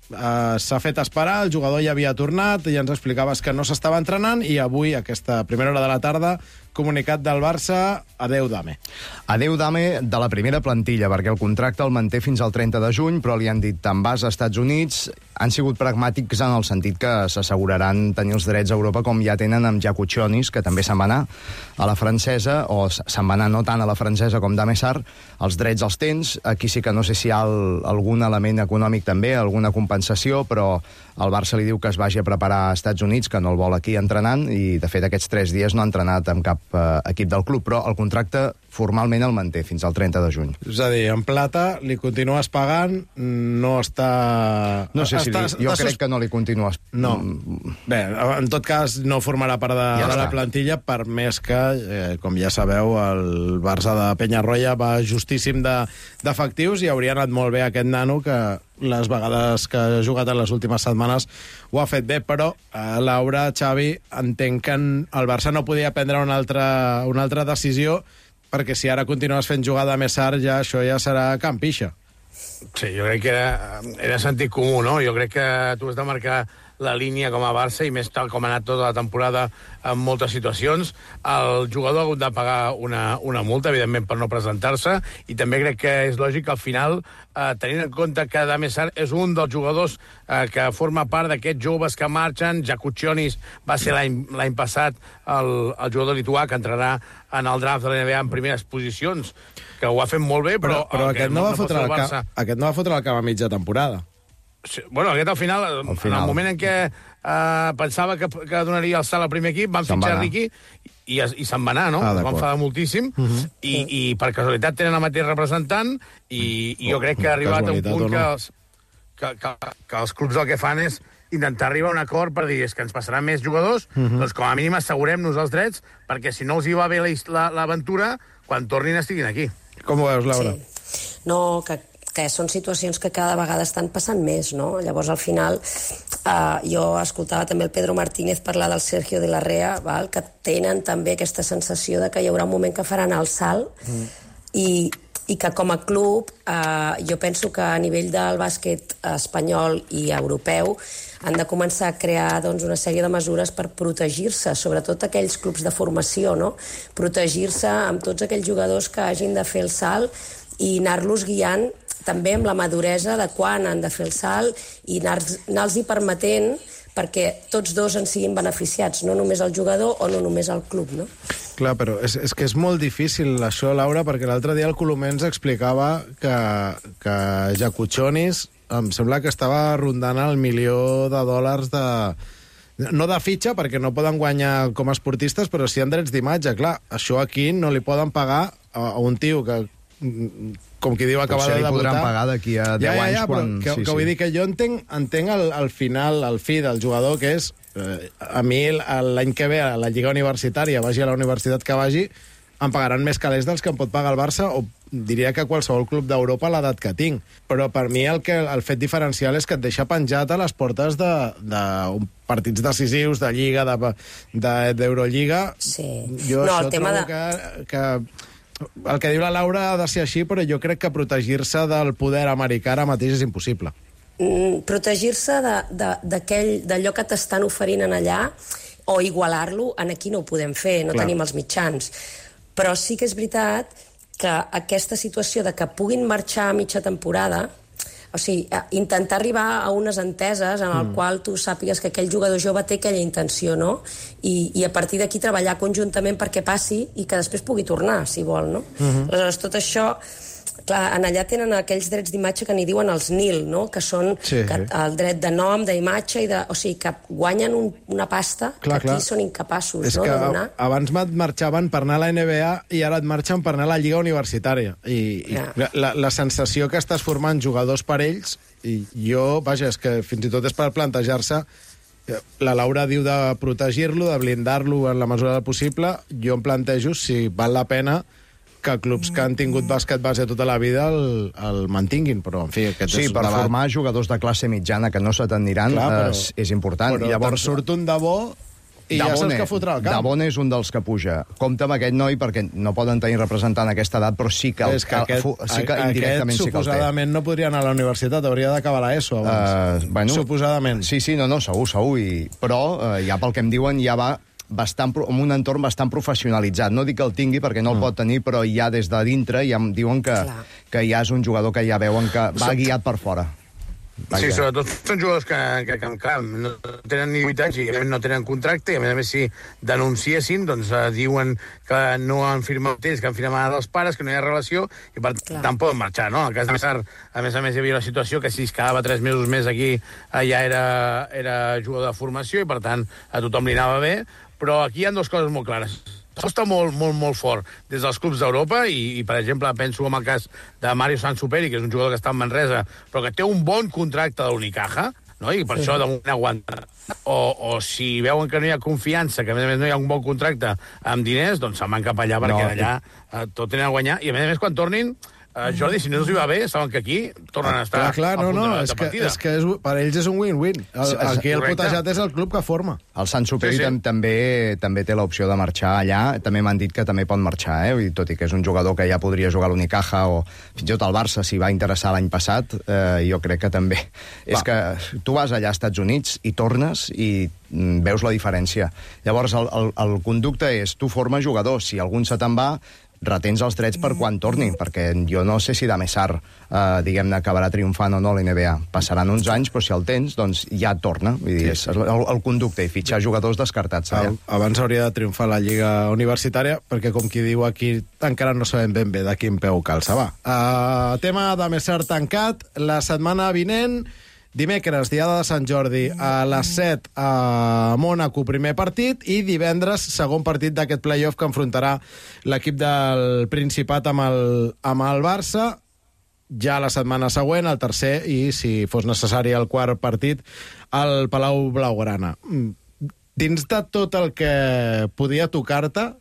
s'ha fet esperar, el jugador ja havia tornat, i ens explicaves que no s'estava entrenant, i avui, aquesta primera hora de la tarda, comunicat del Barça, adeu Dame. Adeu Dame de la primera plantilla, perquè el contracte el manté fins al 30 de juny, però li han dit te'n vas als Estats Units. Han sigut pragmàtics en el sentit que s'asseguraran tenir els drets a Europa com ja tenen amb Jakučionis, que també se'n va anar a la francesa, o se'n va anar no tant a la francesa com Dame Sarr. Els drets els tens, aquí sí que no sé si hi ha algun element econòmic també, alguna compensació, però el Barça li diu que es vagi a preparar als Estats Units, que no el vol aquí entrenant, i de fet aquests 3 dies no ha entrenat amb cap equip del club, però el contracte formalment el manté fins al 30 de juny. És a dir, en plata li continues pagant, no està... No sé si jo crec que no li continues... No. Bé, en tot cas no formarà part de la plantilla, per més que, com ja sabeu, el Barça de Penyarroia va justíssim d'efectius i hauria anat molt bé aquest nano que les vegades que ha jugat en les últimes setmanes ho ha fet bé, però Laura, Xavi, entenc que el Barça no podia prendre una altra decisió, perquè si ara continues fent jugada més Sarr, ja això ja serà campixa. Sí, jo crec que era sentit comú, no? Jo crec que tu has de marcar la línia com a Barça, i més tal com ha anat tota la temporada en moltes situacions. El jugador ha hagut de pagar una multa, evidentment, per no presentar-se, i també crec que és lògic que al final, tenint en compte que Dame Sarr és un dels jugadors que forma part d'aquests joves que marxen, Jakučionis va ser l'any passat el jugador lituà que entrarà en el draft de la NBA en primeres posicions, que ho ha fet molt bé, però aquest no va fotre el camp a mitja temporada. Sí, bueno, aquest al final, en el moment en què pensava que donaria el salt al primer equip, van fitxar Riqui i se'n va anar, no? Van enfadar moltíssim, i per casualitat tenen el mateix representant, i jo crec que ha arribat a un punt que els clubs el que fan és intentar arribar a un acord per dir que ens passaran més jugadors, doncs com a mínim assegurem-nos els drets, perquè si no els hi va bé l'aventura, quan tornin estiguin aquí. Com ho veus, Laura? Sí. No, que són situacions que cada vegada estan passant més, no? Llavors, al final, jo escoltava també el Pedro Martínez parlar del Sergio de la Rea, que tenen també aquesta sensació de que hi haurà un moment que faran el salt, i que com a club jo penso que a nivell del bàsquet espanyol i europeu han de començar a crear una sèrie de mesures per protegir-se, sobretot aquells clubs de formació, no? Protegir-se amb tots aquells jugadors que hagin de fer el salt i anar-los guiant també amb la maduresa de quan han de fer el salt i anar-los-hi permetent perquè tots dos en siguin beneficiats, no només el jugador o no només el club, no? Clar, però és que és molt difícil això, Laura, perquè l'altre dia el Colomer ens explicava que Jacuchonis em sembla que estava rondant el $1 milió de... No de fitxa, perquè no poden guanyar com a esportistes, però sí en drets d'imatge. Clar, això aquí no li poden pagar a un tio que, com qui diu, acaba de debutar. Potser li podran pagar d'aquí a 10 anys quan... Que vull dir que jo entenc el final, el fi del jugador, que és a mi l'any que ve a la Lliga Universitària, vagi a la universitat que vagi, em pagaran més calés dels que em pot pagar el Barça, o diria que qualsevol club d'Europa a l'edat que tinc. Però per mi el fet diferencial és que et deixa penjat a les portes de partits decisius, de Lliga, d'Eurolliga. Sí. Jo no, això trobo que el que diu la Laura ha de ser així, però jo crec que protegir-se del poder americà ara mateix és impossible. Protegir-se d'allò que t'estan oferint en allà o igualar-lo, aquí no ho podem fer, no tenim els mitjans. Però sí que és veritat que aquesta situació de que puguin marxar a mitja temporada, o sigui, intentar arribar a unes enteses en el qual tu sàpigues que aquell jugador jove té aquella intenció, no? I a partir d'aquí treballar conjuntament perquè passi i que després pugui tornar, si vol, no? Aleshores, tot això... Clar, en allà tenen aquells drets d'imatge que n'hi diuen els NIL, no? Que són el dret de nom, d'imatge, o sigui, que guanyen una pasta que aquí són incapaços de donar. És que abans marxaven per anar a la NBA i ara et marxen per anar a la Lliga Universitària. I la sensació que estàs formant jugadors per ells, i jo, vaja, és que fins i tot és per plantejar-se. La Laura diu de protegir-lo, de blindar-lo en la mesura del possible. Jo em plantejo si val la pena que clubs que han tingut bàsquet base tota la vida el mantinguin, però en fi... Sí, per formar jugadors de classe mitjana que no se t'aniran és important. Però llavors surt un de bo i ja saps que fotrà el camp. Dabone és un dels que puja. Compte amb aquest noi perquè no poden tenir representant a aquesta edat, però sí que indirectament sí que el té. Suposadament no podria anar a la universitat, hauria d'acabar l'ESO abans. Suposadament. Sí, no, segur. Però ja pel que em diuen ja va amb un entorn bastant professionalitzat. No dic que el tingui perquè no el pot tenir, però ja des de dintre ja em diuen que ja és un jugador que ja veuen que va guiat per fora. Sí, sobretot són jugadors que no tenen ni 8 anys i no tenen contracte, i a més si denunciessin, doncs diuen que no han firmat ells, que han firmat els pares, que no hi ha relació, i per tant poden marxar, no? En el cas de Messar, a més hi havia la situació que si es quedava 3 mesos més aquí, ja era jugador de formació, i per tant a tothom li anava bé, però aquí hi ha dues coses molt clares. Està molt fort des dels clubs d'Europa i, per exemple, penso en el cas de Mario Sansuperi, que és un jugador que està en Manresa, però que té un bon contracte de l'Unicaja, no? I per això de moment aguanta. O si veuen que no hi ha confiança, que a més no hi ha un bon contracte amb diners, doncs se'n van cap allà perquè allà tot tenen a guanyar. I a més quan tornin, Jordi, si no els hi va bé, saben que aquí tornen a estar a punt de partida. És que per ells és un win-win. Aquí el potejat és el club que forma. El Sansuperi també té l'opció de marxar allà. També m'han dit que també pot marxar, tot i que és un jugador que ja podria jugar a l'Unicaja o fins i tot al Barça, si va interessar l'any passat, jo crec que també. És que tu vas allà als Estats Units i tornes i veus la diferència. Llavors, el conducte és, tu formes jugadors, si algun se te'n va, retens els drets per quan torni, perquè jo no sé si de Messar, diguem-ne, acabarà triomfant o no a l'NBA. Passaran uns anys, però si el tens, doncs ja torna. Vull dir, és el conducte, i fitxar jugadors descartats. Abans hauria de triomfar la Lliga Universitària, perquè, com qui diu aquí, encara no sabem ben bé de quin peu calça. Tema de Messar tancat. La setmana vinent, dimecres, diada de Sant Jordi, a les 7 a Mònaco, primer partit, i divendres, segon partit d'aquest play-off que enfrontarà l'equip del Principat amb el Barça. Ja la setmana següent, el tercer, i si fos necessari el quart partit, al Palau Blaugrana. Dins de tot el que podia tocar-te,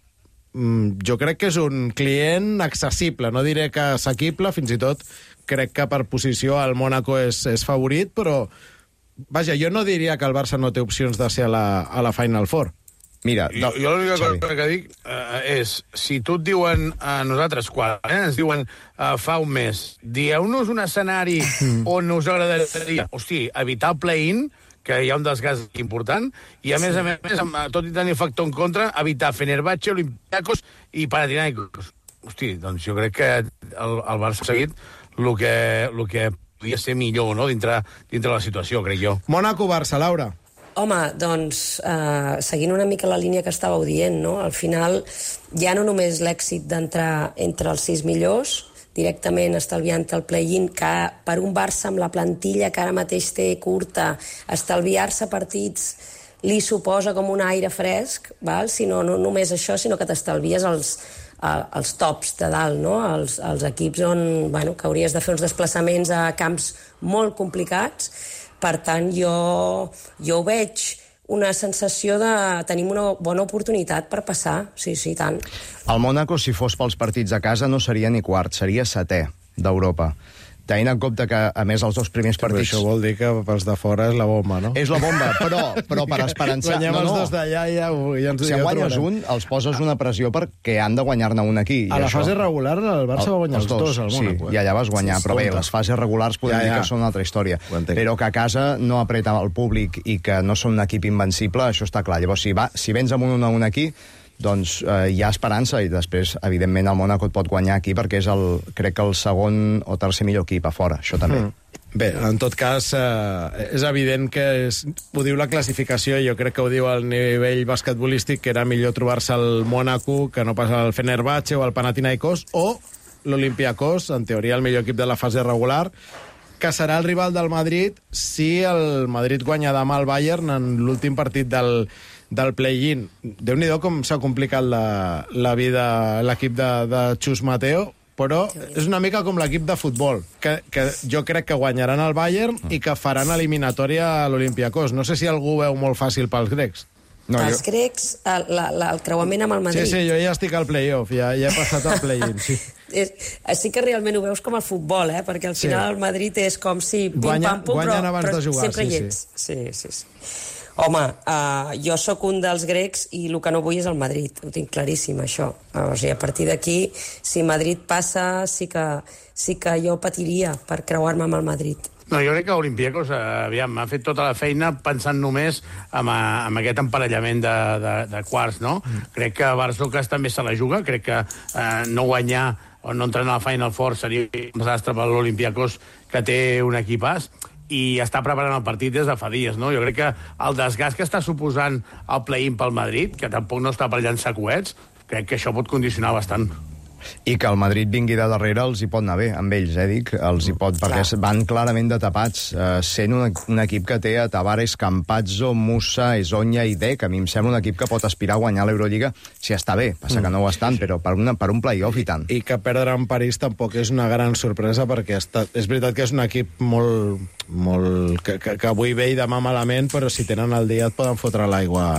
jo crec que és un client accessible, no diré que assequible, fins i tot crec que per posició el Mònaco és favorit, però vaja, jo no diria que el Barça no té opcions de ser a la Final Four. Mira, jo l'única cosa que dic és, si tu et diuen a nosaltres, quan ens diuen fa un mes, dieu-nos un escenari on us agradaria, evitar el play-in, que hi ha un desgast important, i a més, tot i tenir factor en contra, evitar Fenerbahce, Olympiacos i Panathinaikos. Doncs jo crec que el Barça ha seguit el que podia ser millor, no?, dintre la situació, crec jo. Mónaco-Barça, Laura. Home, doncs, seguint una mica la línia que estàveu dient, no? Al final, ja no només l'èxit d'entrar entre els 6 millors, directament estalviant el play-in, que per un Barça amb la plantilla que ara mateix té curta, estalviar-se partits li suposa com un aire fresc, val? No només això, sinó que t'estalvies els tops de dalt, no? Els equips que hauries de fer uns desplaçaments a camps molt complicats. Per tant, jo ho veig una sensació de tenim una bona oportunitat per passar, sí, tant. El Mónaco, si fos pels partits a casa, no seria ni quart, seria 7è d'Europa. Tenint en compte que, a més, els 2 primers partits... Però això vol dir que pels de fora és la bomba, no? És la bomba, però per esperançar... Guanyem els 2 d'allà i ja ens si en guanyes un, els poses una pressió perquè han de guanyar-ne un aquí. A la fase regular, el Barça va guanyar els 2 al Mónaco. Sí, i allà vas guanyar, però bé, les fases regulars podem dir que són una altra història. Però que a casa no apreta el públic i que no són un equip invencible, això està clar. Llavors, si vens amb un 1-1 aquí, doncs hi ha esperança i després, evidentment, el Mónaco et pot guanyar aquí perquè és crec que el segon o tercer millor equip a fora, això també. Bé, en tot cas, és evident que ho diu la classificació, jo crec que ho diu al nivell basquetbolístic, que era millor trobar-se al Mónaco que no pas al Fenerbahce o al Panathinaikos, o l'Olympiakos, en teoria el millor equip de la fase regular, que serà el rival del Madrid si el Madrid guanya demà al Bayern en l'últim partit del play-in. Déu-n'hi-do com s'ha complicat la vida l'equip de Chus Mateo, però és una mica com l'equip de futbol, que jo crec que guanyaran el Bayern i que faran eliminatòria a l'Olympiakos. No sé si algú veu molt fàcil pels grecs. No, els grecs, el creuament amb el Madrid... Sí, jo ja estic al play-off, ja he passat al play-in, sí. Sí que realment ho veus com el futbol, perquè al final el Madrid és com si pim-pam-pum, però sempre hi ets. Sí. Home, jo sóc un dels grecs i el que no vull és el Madrid, ho tinc claríssim, això. O sigui, a partir d'aquí, si Madrid passa, sí que jo patiria per creuar-me amb el Madrid. No, jo crec que Olympiakos, m'ha fet tota la feina pensant només en aquest emparellament de quarts, no? Crec que Barçocas també se la juga, crec que no guanyar o no entrar a la Final Four seria un desastre per l'Olympiakos, que té un equipàs, i està preparant el partit des de fa dies, no? Jo crec que el desgast que està suposant el play-in pel Madrid, que tampoc no està per llançar coets, crec que això pot condicionar bastant. I que el Madrid vingui de darrere els hi pot anar bé, amb ells, dic, els hi pot, perquè van clarament de tapats, sent un equip que té a Tavares, Campazzo, Musa, Ezonia i Dec. A mi em sembla un equip que pot aspirar a guanyar l'Eurolliga si està bé, passa que no ho estan, però per un play-off i tant. I que perdre en París tampoc és una gran sorpresa, perquè és veritat que és un equip molt que avui ve i demà malament, però si tenen el dia et poden fotre l'aigua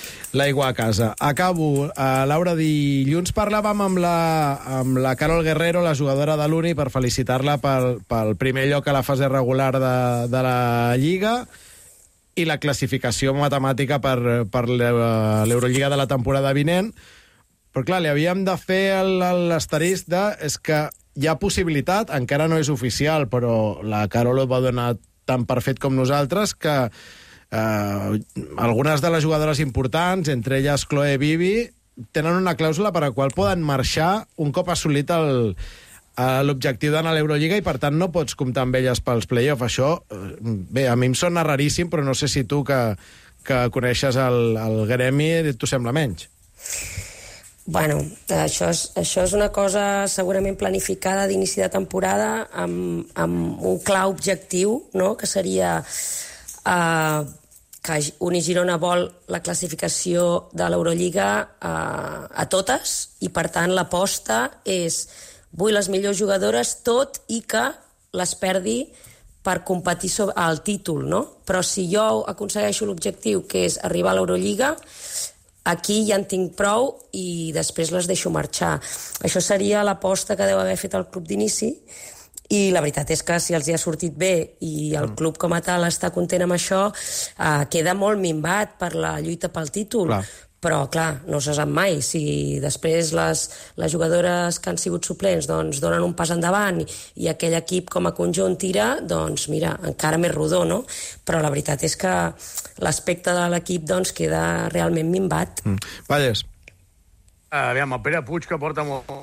a casa. Acabo. Laura, dilluns parlàvem amb la Carol Guerrero, la jugadora de l'Uni, per felicitar-la pel primer lloc a la fase regular de la Lliga i la classificació matemàtica per l'Eurolliga de la temporada vinent. Però, clar, li havíem de fer l'asterisc és que hi ha possibilitat, encara no és oficial, però la Carol ho va donar tan per fet com nosaltres, que algunes de les jugadores importants, entre elles Chloe Bibi, tenen una clàusula per la qual poden marxar un cop assolit l'objectiu d'anar a l'Eurolliga i, per tant, no pots comptar amb elles pels play-off. Això, bé, a mi em sona raríssim, però no sé si tu, que coneixes el gremi, t'ho sembla menys. Bueno, això és una cosa segurament planificada d'inici de temporada amb un clar objectiu, no?, que seria que Uni Girona vol la classificació de l'Eurolliga a totes i, per tant, l'aposta és vull les millors jugadores, tot i que les perdi per competir al títol, no? Però si jo aconsegueixo l'objectiu, que és arribar a l'Eurolliga, aquí ja en tinc prou i després les deixo marxar. Això seria l'aposta que deu haver fet el club d'inici, i la veritat és que si els hi ha sortit bé i el club com a tal està content amb això, queda molt minvat per la lluita pel títol. Clar. Però, clar, no se sap mai. Si després les jugadores que han sigut suplents doncs, donen un pas endavant i aquell equip com a conjunt tira, doncs, mira, encara més rodó, no? Però la veritat és que l'aspecte de l'equip doncs, queda realment minvat. Valles. Aviam, el Pere Puig, que porta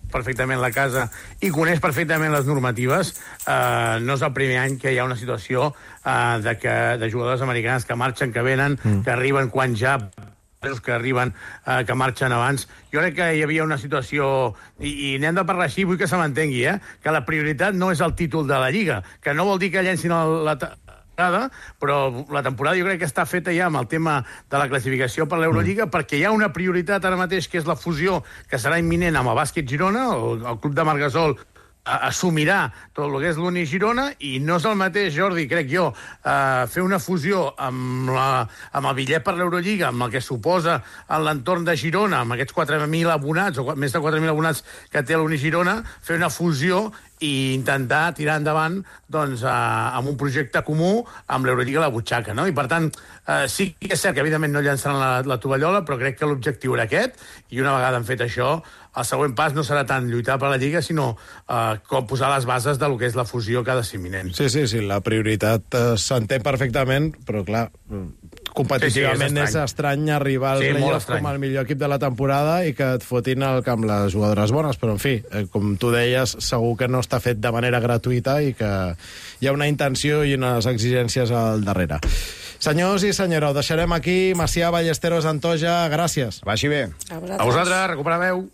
perfectament la casa i coneix perfectament les normatives, no és el primer any que hi ha una situació de jugadores americanes que marxen, que venen, que arriben quan ja que arriben, que marxen abans. Jo crec que hi havia una situació, i n'hem de parlar així, vull que se m'entengui, que la prioritat no és el títol de la Lliga, que no vol dir que llencin la temporada, però la temporada jo crec que està feta ja amb el tema de la classificació per l'Eurolliga, perquè hi ha una prioritat ara mateix, que és la fusió, que serà imminent amb el Bàsquet Girona, el club de Marc Gasol assumirà tot el que és l'Uni Girona, i no és el mateix, Jordi, crec jo, fer una fusió amb el bitllet per l'Eurolliga, amb el que suposa en l'entorn de Girona, amb aquests 4.000 abonats, o més de 4.000 abonats que té l'Uni Girona, fer una fusió i intentar tirar endavant doncs, amb un projecte comú amb l'Eurolliga a la butxaca, no? I per tant, sí que és cert que evidentment no llançaran la tovallola, però crec que l'objectiu era aquest, i una vegada han fet això, el següent pas no serà tant lluitar per la Lliga, sinó com posar les bases del que és la fusió que ha de ser imminent. Sí, la prioritat s'entén perfectament, però clar, competitivament és estrany arribar al playoff com el millor equip de la temporada i que et fotin al camp les jugadores bones, però en fi, com tu deies, segur que no està fet de manera gratuïta i que hi ha una intenció i unes exigències al darrere. Senyors i senyora, ho deixarem aquí. Macià, Ballesteros, Antoja, gràcies. Vagi bé. A vosaltres, recupereu.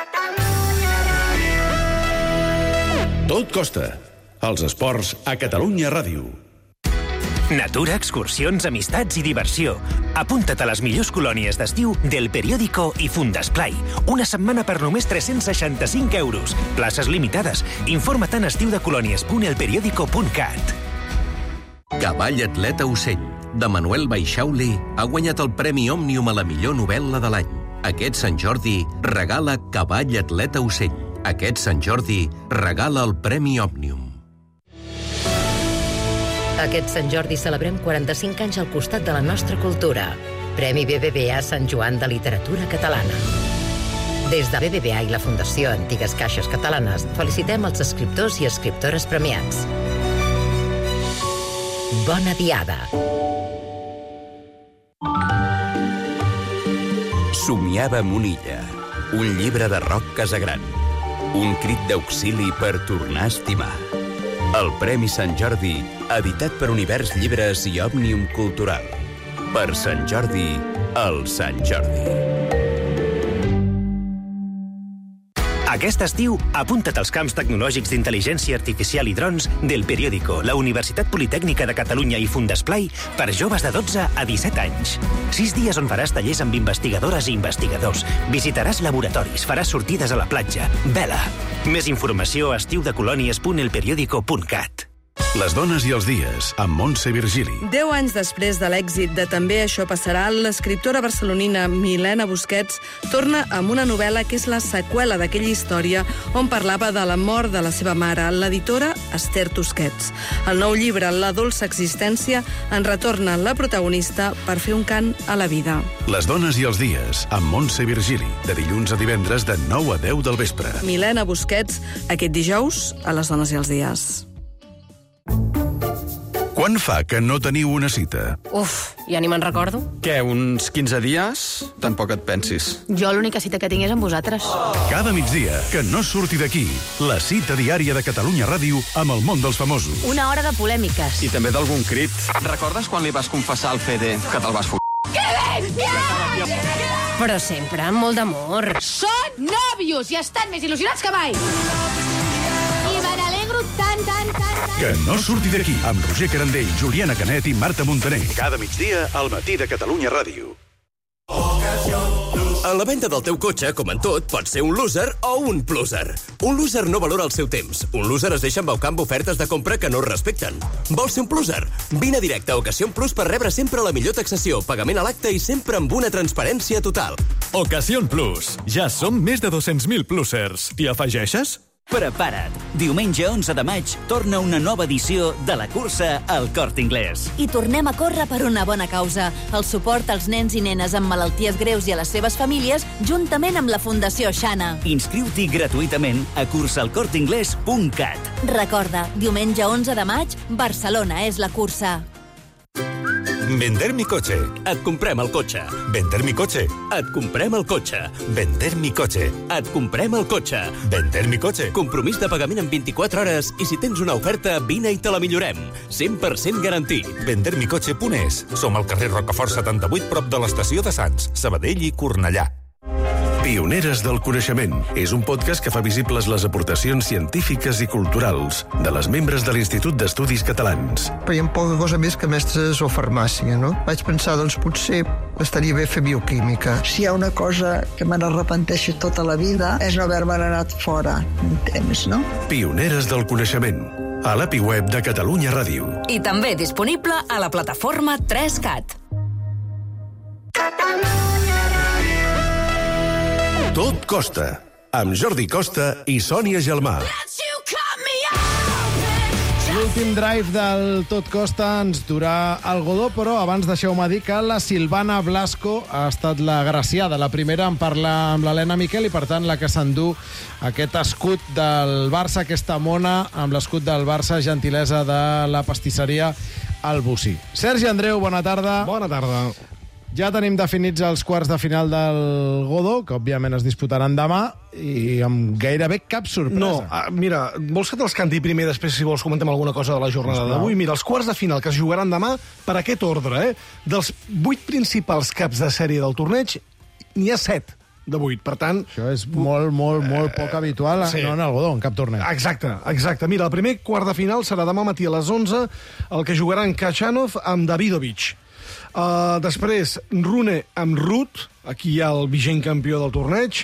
Tot costa. Els esports a Catalunya Ràdio. Natura, excursions, amistats i diversió. Apunta't a les millors colònies d'estiu del Periódico i Fundesplai. Una setmana per només 365 euros. Places limitades. Informa't en estiudecolònies.elperiodico.cat. Cavall atleta ocell, de Manuel Baixauli, ha guanyat el Premi Òmnium a la millor novel·la de l'any. Aquest Sant Jordi regala Cavall atleta ocell. Aquest Sant Jordi regala el Premi Òmnium. Aquest Sant Jordi celebrem 45 anys al costat de la nostra cultura. Premi BBVA Sant Joan de Literatura Catalana. Des de BBVA i la Fundació Antigues Caixes Catalanes felicitem els escriptors i escriptores premiats. Bona diada. Somiava Monilla, un llibre de Roc Casagran. Un crit d'auxili per tornar a estimar. El Premi Sant Jordi, editat per Univers Llibres i Òmnium Cultural. Per Sant Jordi, el Sant Jordi. Aquest estiu, apunta't als camps tecnològics d'intel·ligència artificial i drons del Periódico, la Universitat Politècnica de Catalunya i Fundesplai per joves de 12 a 17 anys. 6 dies on faràs tallers amb investigadores i investigadors, visitaràs laboratoris, faràs sortides a la platja. Vela! Més informació a estiudecolònies.elperiodico.cat. Les dones i els dies, amb Montse Virgili. 10 anys després de l'èxit de També això passarà, l'escriptora barcelonina Milena Busquets torna amb una novel·la que és la seqüela d'aquella història on parlava de la mort de la seva mare, l'editora Esther Tusquets. El nou llibre, La dolça existència, en retorna la protagonista per fer un cant a la vida. Les dones i els dies, amb Montse Virgili, de dilluns a divendres de 9 a 10 del vespre. Milena Busquets, aquest dijous, a Les dones i els dies. Quan fa que no teniu una cita? Uf, ja ni me'n recordo. Què, uns 15 dies? Tampoc et pensis. Jo l'única cita que tinc és amb vosaltres. Cada migdia, que no surti d'aquí. La cita diària de Catalunya Ràdio amb el món dels famosos. Una hora de polèmiques. I també d'algun crit. Recordes quan li vas confessar al Fede que te'l vas fotre? Que bèstia! Però sempre amb molt d'amor. Són nòvios i estan més il·lusionats que mai. I me n'alegro tant. Que no surti d'aquí, amb Roger Carandell, Juliana Canet i Marta Montaner. Cada migdia, al matí de Catalunya Ràdio. A la venda del teu cotxe, com en tot, pots ser un loser o un pluser. Un loser no valora el seu temps. Un loser es deixa embaucar amb ofertes de compra que no es respecten. Vols ser un pluser? Vine a directe a Ocasión Plus per rebre sempre la millor taxació, pagament a l'acte i sempre amb una transparència total. Ocasión Plus. Ja som més de 200.000 plusers. Hi afegeixes? Prepara't. Diumenge 11 de maig torna una nova edició de la cursa al Corte Inglés. I tornem a córrer per una bona causa. El suport als nens i nenes amb malalties greus i a les seves famílies, juntament amb la Fundació Xana. Inscriu-t'hi gratuïtament a cursalcorteinglés.cat. Recorda, diumenge 11 de maig, Barcelona és la cursa. Vender mi coche. Et comprem el cotxe. Vender mi coche. Et comprem el cotxe. Vender mi coche. Et comprem el cotxe. Vender mi coche. Compromís de pagament en 24 hores i si tens una oferta, vine i te la millorem. 100% garantit. Vendermicoche.es. Som al carrer Rocafort 78, prop de l'estació de Sants, Sabadell i Cornellà. Pioneres del coneixement és un podcast que fa visibles les aportacions científiques i culturals de les membres de l'Institut d'Estudis Catalans. Feien poca cosa més que mestres o farmàcia, no? Vaig pensar, doncs potser estaria bé fer bioquímica. Si hi ha una cosa que me n'arrepenteixo tota la vida és no haver-me anat fora un temps, no? Pioneres del coneixement, a l'API web de Catalunya Ràdio. I també disponible a la plataforma 3CAT. Tot costa, amb Jordi Costa i Sònia Gelmà. L'últim drive del Tot Costa ens durà el Godó, però abans deixeu-me dir que la Silvana Blasco ha estat la graciada, la primera en parlar amb l'Helena Miquel i, per tant, la que s'endú aquest escut del Barça, aquesta mona amb l'escut del Barça, gentilesa de la pastisseria El Bocí. Sergi Andreu, bona tarda. Bona tarda. Ja tenim definits els quarts de final del Godó, que òbviament es disputaran demà, i amb gairebé cap sorpresa. No, mira, vols que te'ls canti primer, després, si vols, comentem alguna cosa de la jornada d'avui? Mira, els quarts de final que es jugaran demà, per aquest ordre, dels 8 principals caps de sèrie del torneig, n'hi ha 7 de 8, per tant... Això és molt poc habitual, sí. No en el Godó, en cap torneig. Exacte. Mira, el primer quart de final serà demà matí a les 11, el que jugaran Khachanov amb Davidovich. Després, Rune amb Ruth, aquí hi ha el vigent campió del torneig,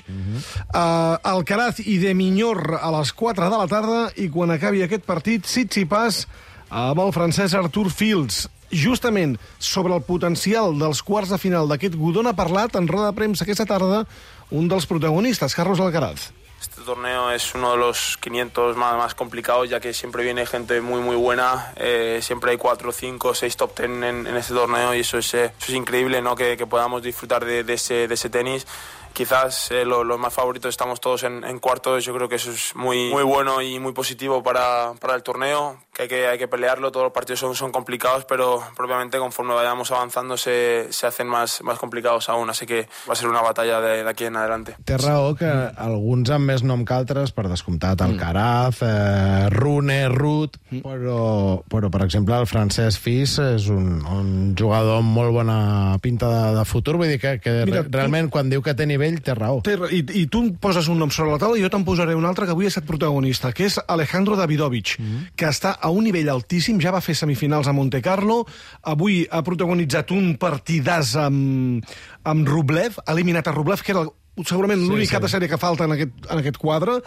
Alcaraz i De Miñor a les 4 de la tarda, i quan acabi aquest partit, Tsitsipas amb el francès Arthur Fields. Justament sobre el potencial dels quarts de final d'aquest Godó n'ha parlat en roda de premsa aquesta tarda un dels protagonistes, Carlos Alcaraz. Este torneo es uno de los 500 más complicados, ya que siempre viene gente muy buena. Siempre hay 4, 5, 6 top 10 en este torneo y eso es increíble, ¿no? Que podamos disfrutar de ese tenis. Quizás los más favoritos estamos todos en cuartos. Yo creo que eso es muy bueno y muy positivo para el torneo, que hay que pelearlo. Todos los partidos son complicados, pero obviamente conforme vayamos avanzando se hacen más complicados aún, así que va a ser una batalla de aquí en adelante. Té raó que alguns amb més nom que altres, per descomptat, Alcaraz, Rune, Ruth, però per exemple el francès Fils és un jugador amb molt bona pinta de futur, vull dir que mira, realment quan diu que té nivell té raó. I tu em poses un nom sobre la taula i jo te'n posaré un altre que avui ha estat protagonista, que és Alejandro Davidovich, que està a un nivell altíssim, ja va fer semifinals a Monte Carlo, avui ha protagonitzat un partidàs amb Rublev, ha eliminat a Rublev, que era segurament l'únic cap de sèrie que falta en aquest quadre,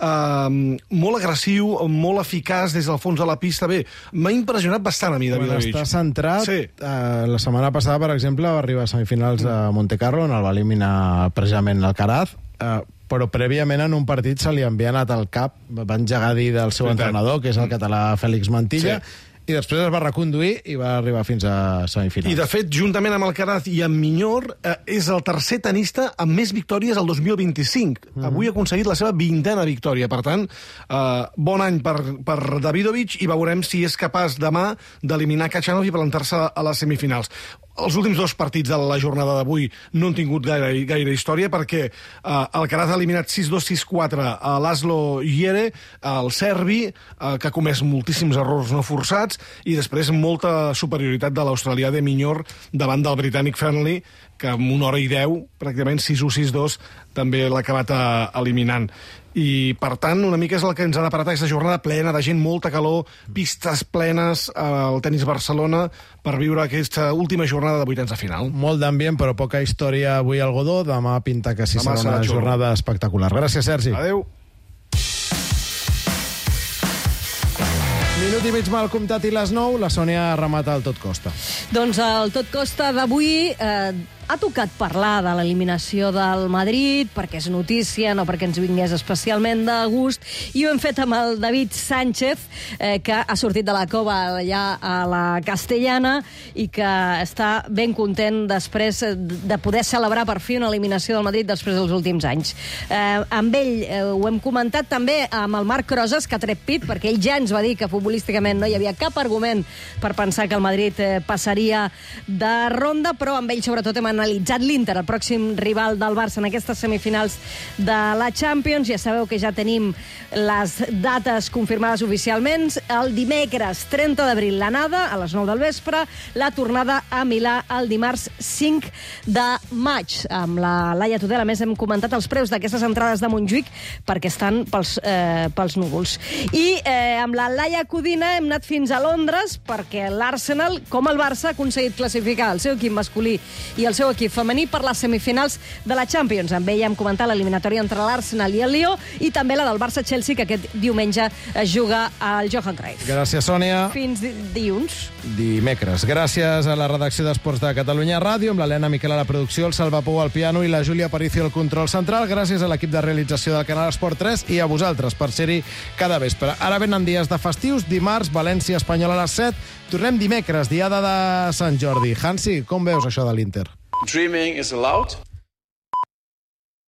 molt agressiu, molt eficaç des del fons de la pista. Bé, m'ha impressionat bastant a mi, Davidovich. Quan està centrat, la setmana passada, per exemple, va arribar a semifinals de Monte Carlo, on el va eliminar precisament Alcaraz, però prèviament en un partit se li havia anat al cap, va engegar a dir del seu entrenador, que és el català Fèlix Mantilla, i després es va reconduir i va arribar fins a semifinals. I, de fet, juntament amb Alcaraz i amb Miñor, és el tercer tenista amb més victòries al 2025. Avui ha aconseguit la seva 20a victòria. Per tant, bon any per Davidovich, i veurem si és capaç demà d'eliminar Khachanov i plantar-se a les semifinals. Els últims 2 partits de la jornada d'avui no han tingut gaire història, perquè Alcaraz ha eliminat 6-2, 6-4 a Laszlo Jere, el serbi, que ha comès moltíssims errors no forçats, i després molta superioritat de l'australià de Miñor davant del britànic Fernley, que amb 1 hora i 10, pràcticament 6-1, 6-2, també l'ha acabat eliminant. I, per tant, una mica és el que ens ha deparat aquesta jornada plena de gent, molta calor, pistes plenes al Tenis Barcelona per viure aquesta última jornada de vuitens de final. Molt d'ambient, però poca història avui al Godó. Demà pinta que sí serà una jornada espectacular. Gràcies, Sergi. Adéu. Minut i mig mal comptat i les 9, la Sònia remata el Tot Costa. Doncs el Tot Costa d'avui ha tocat parlar de l'eliminació del Madrid, perquè és notícia, no perquè ens vingués especialment de gust, i ho hem fet amb el David Sánchez, que ha sortit de la cova allà a la Castellana i que està ben content després de poder celebrar per fi una eliminació del Madrid després dels últims anys. Amb ell ho hem comentat també amb el Marc Crosas, que ha tret pit, perquè ell ja ens va dir que futbolísticament no hi havia cap argument per pensar que el Madrid passaria de ronda, però amb ell sobretot hem analitzat l'Inter, el pròxim rival del Barça en aquestes semifinals de la Champions. Ja sabeu que ja tenim les dates confirmades oficialment. El dimecres 30 d'abril l'anada a les 9 del vespre, la tornada a Milà el dimarts 5 de maig. Amb la Laia Tudela, a més, hem comentat els preus d'aquestes entrades de Montjuïc perquè estan pels núvols. I amb la Laia Codina hem anat fins a Londres perquè l'Arsenal, com el Barça, ha aconseguit classificar el seu equip masculí i el seu equip femení per les semifinals de la Champions. Amb ella hem comentat l'eliminatòria entre l'Arsenal i el Lió i també la del Barça-Chelsea, que aquest diumenge es juga al Johan Cruyff. Gràcies, Sònia. Fins dilluns. Dimecres. Gràcies a la redacció d'Esports de Catalunya Ràdio, amb l'Helena Miquel a la producció, el Salva Pou al piano i la Júlia Aparicio al control central. Gràcies a l'equip de realització del canal Esport 3 i a vosaltres per ser-hi cada vespre. Ara venen dies de festius. Dimarts, València Espanyol a les 7. Tornem dimecres, diada de Sant Jordi. Hansi, com veus això de l'Inter? Dreaming is allowed.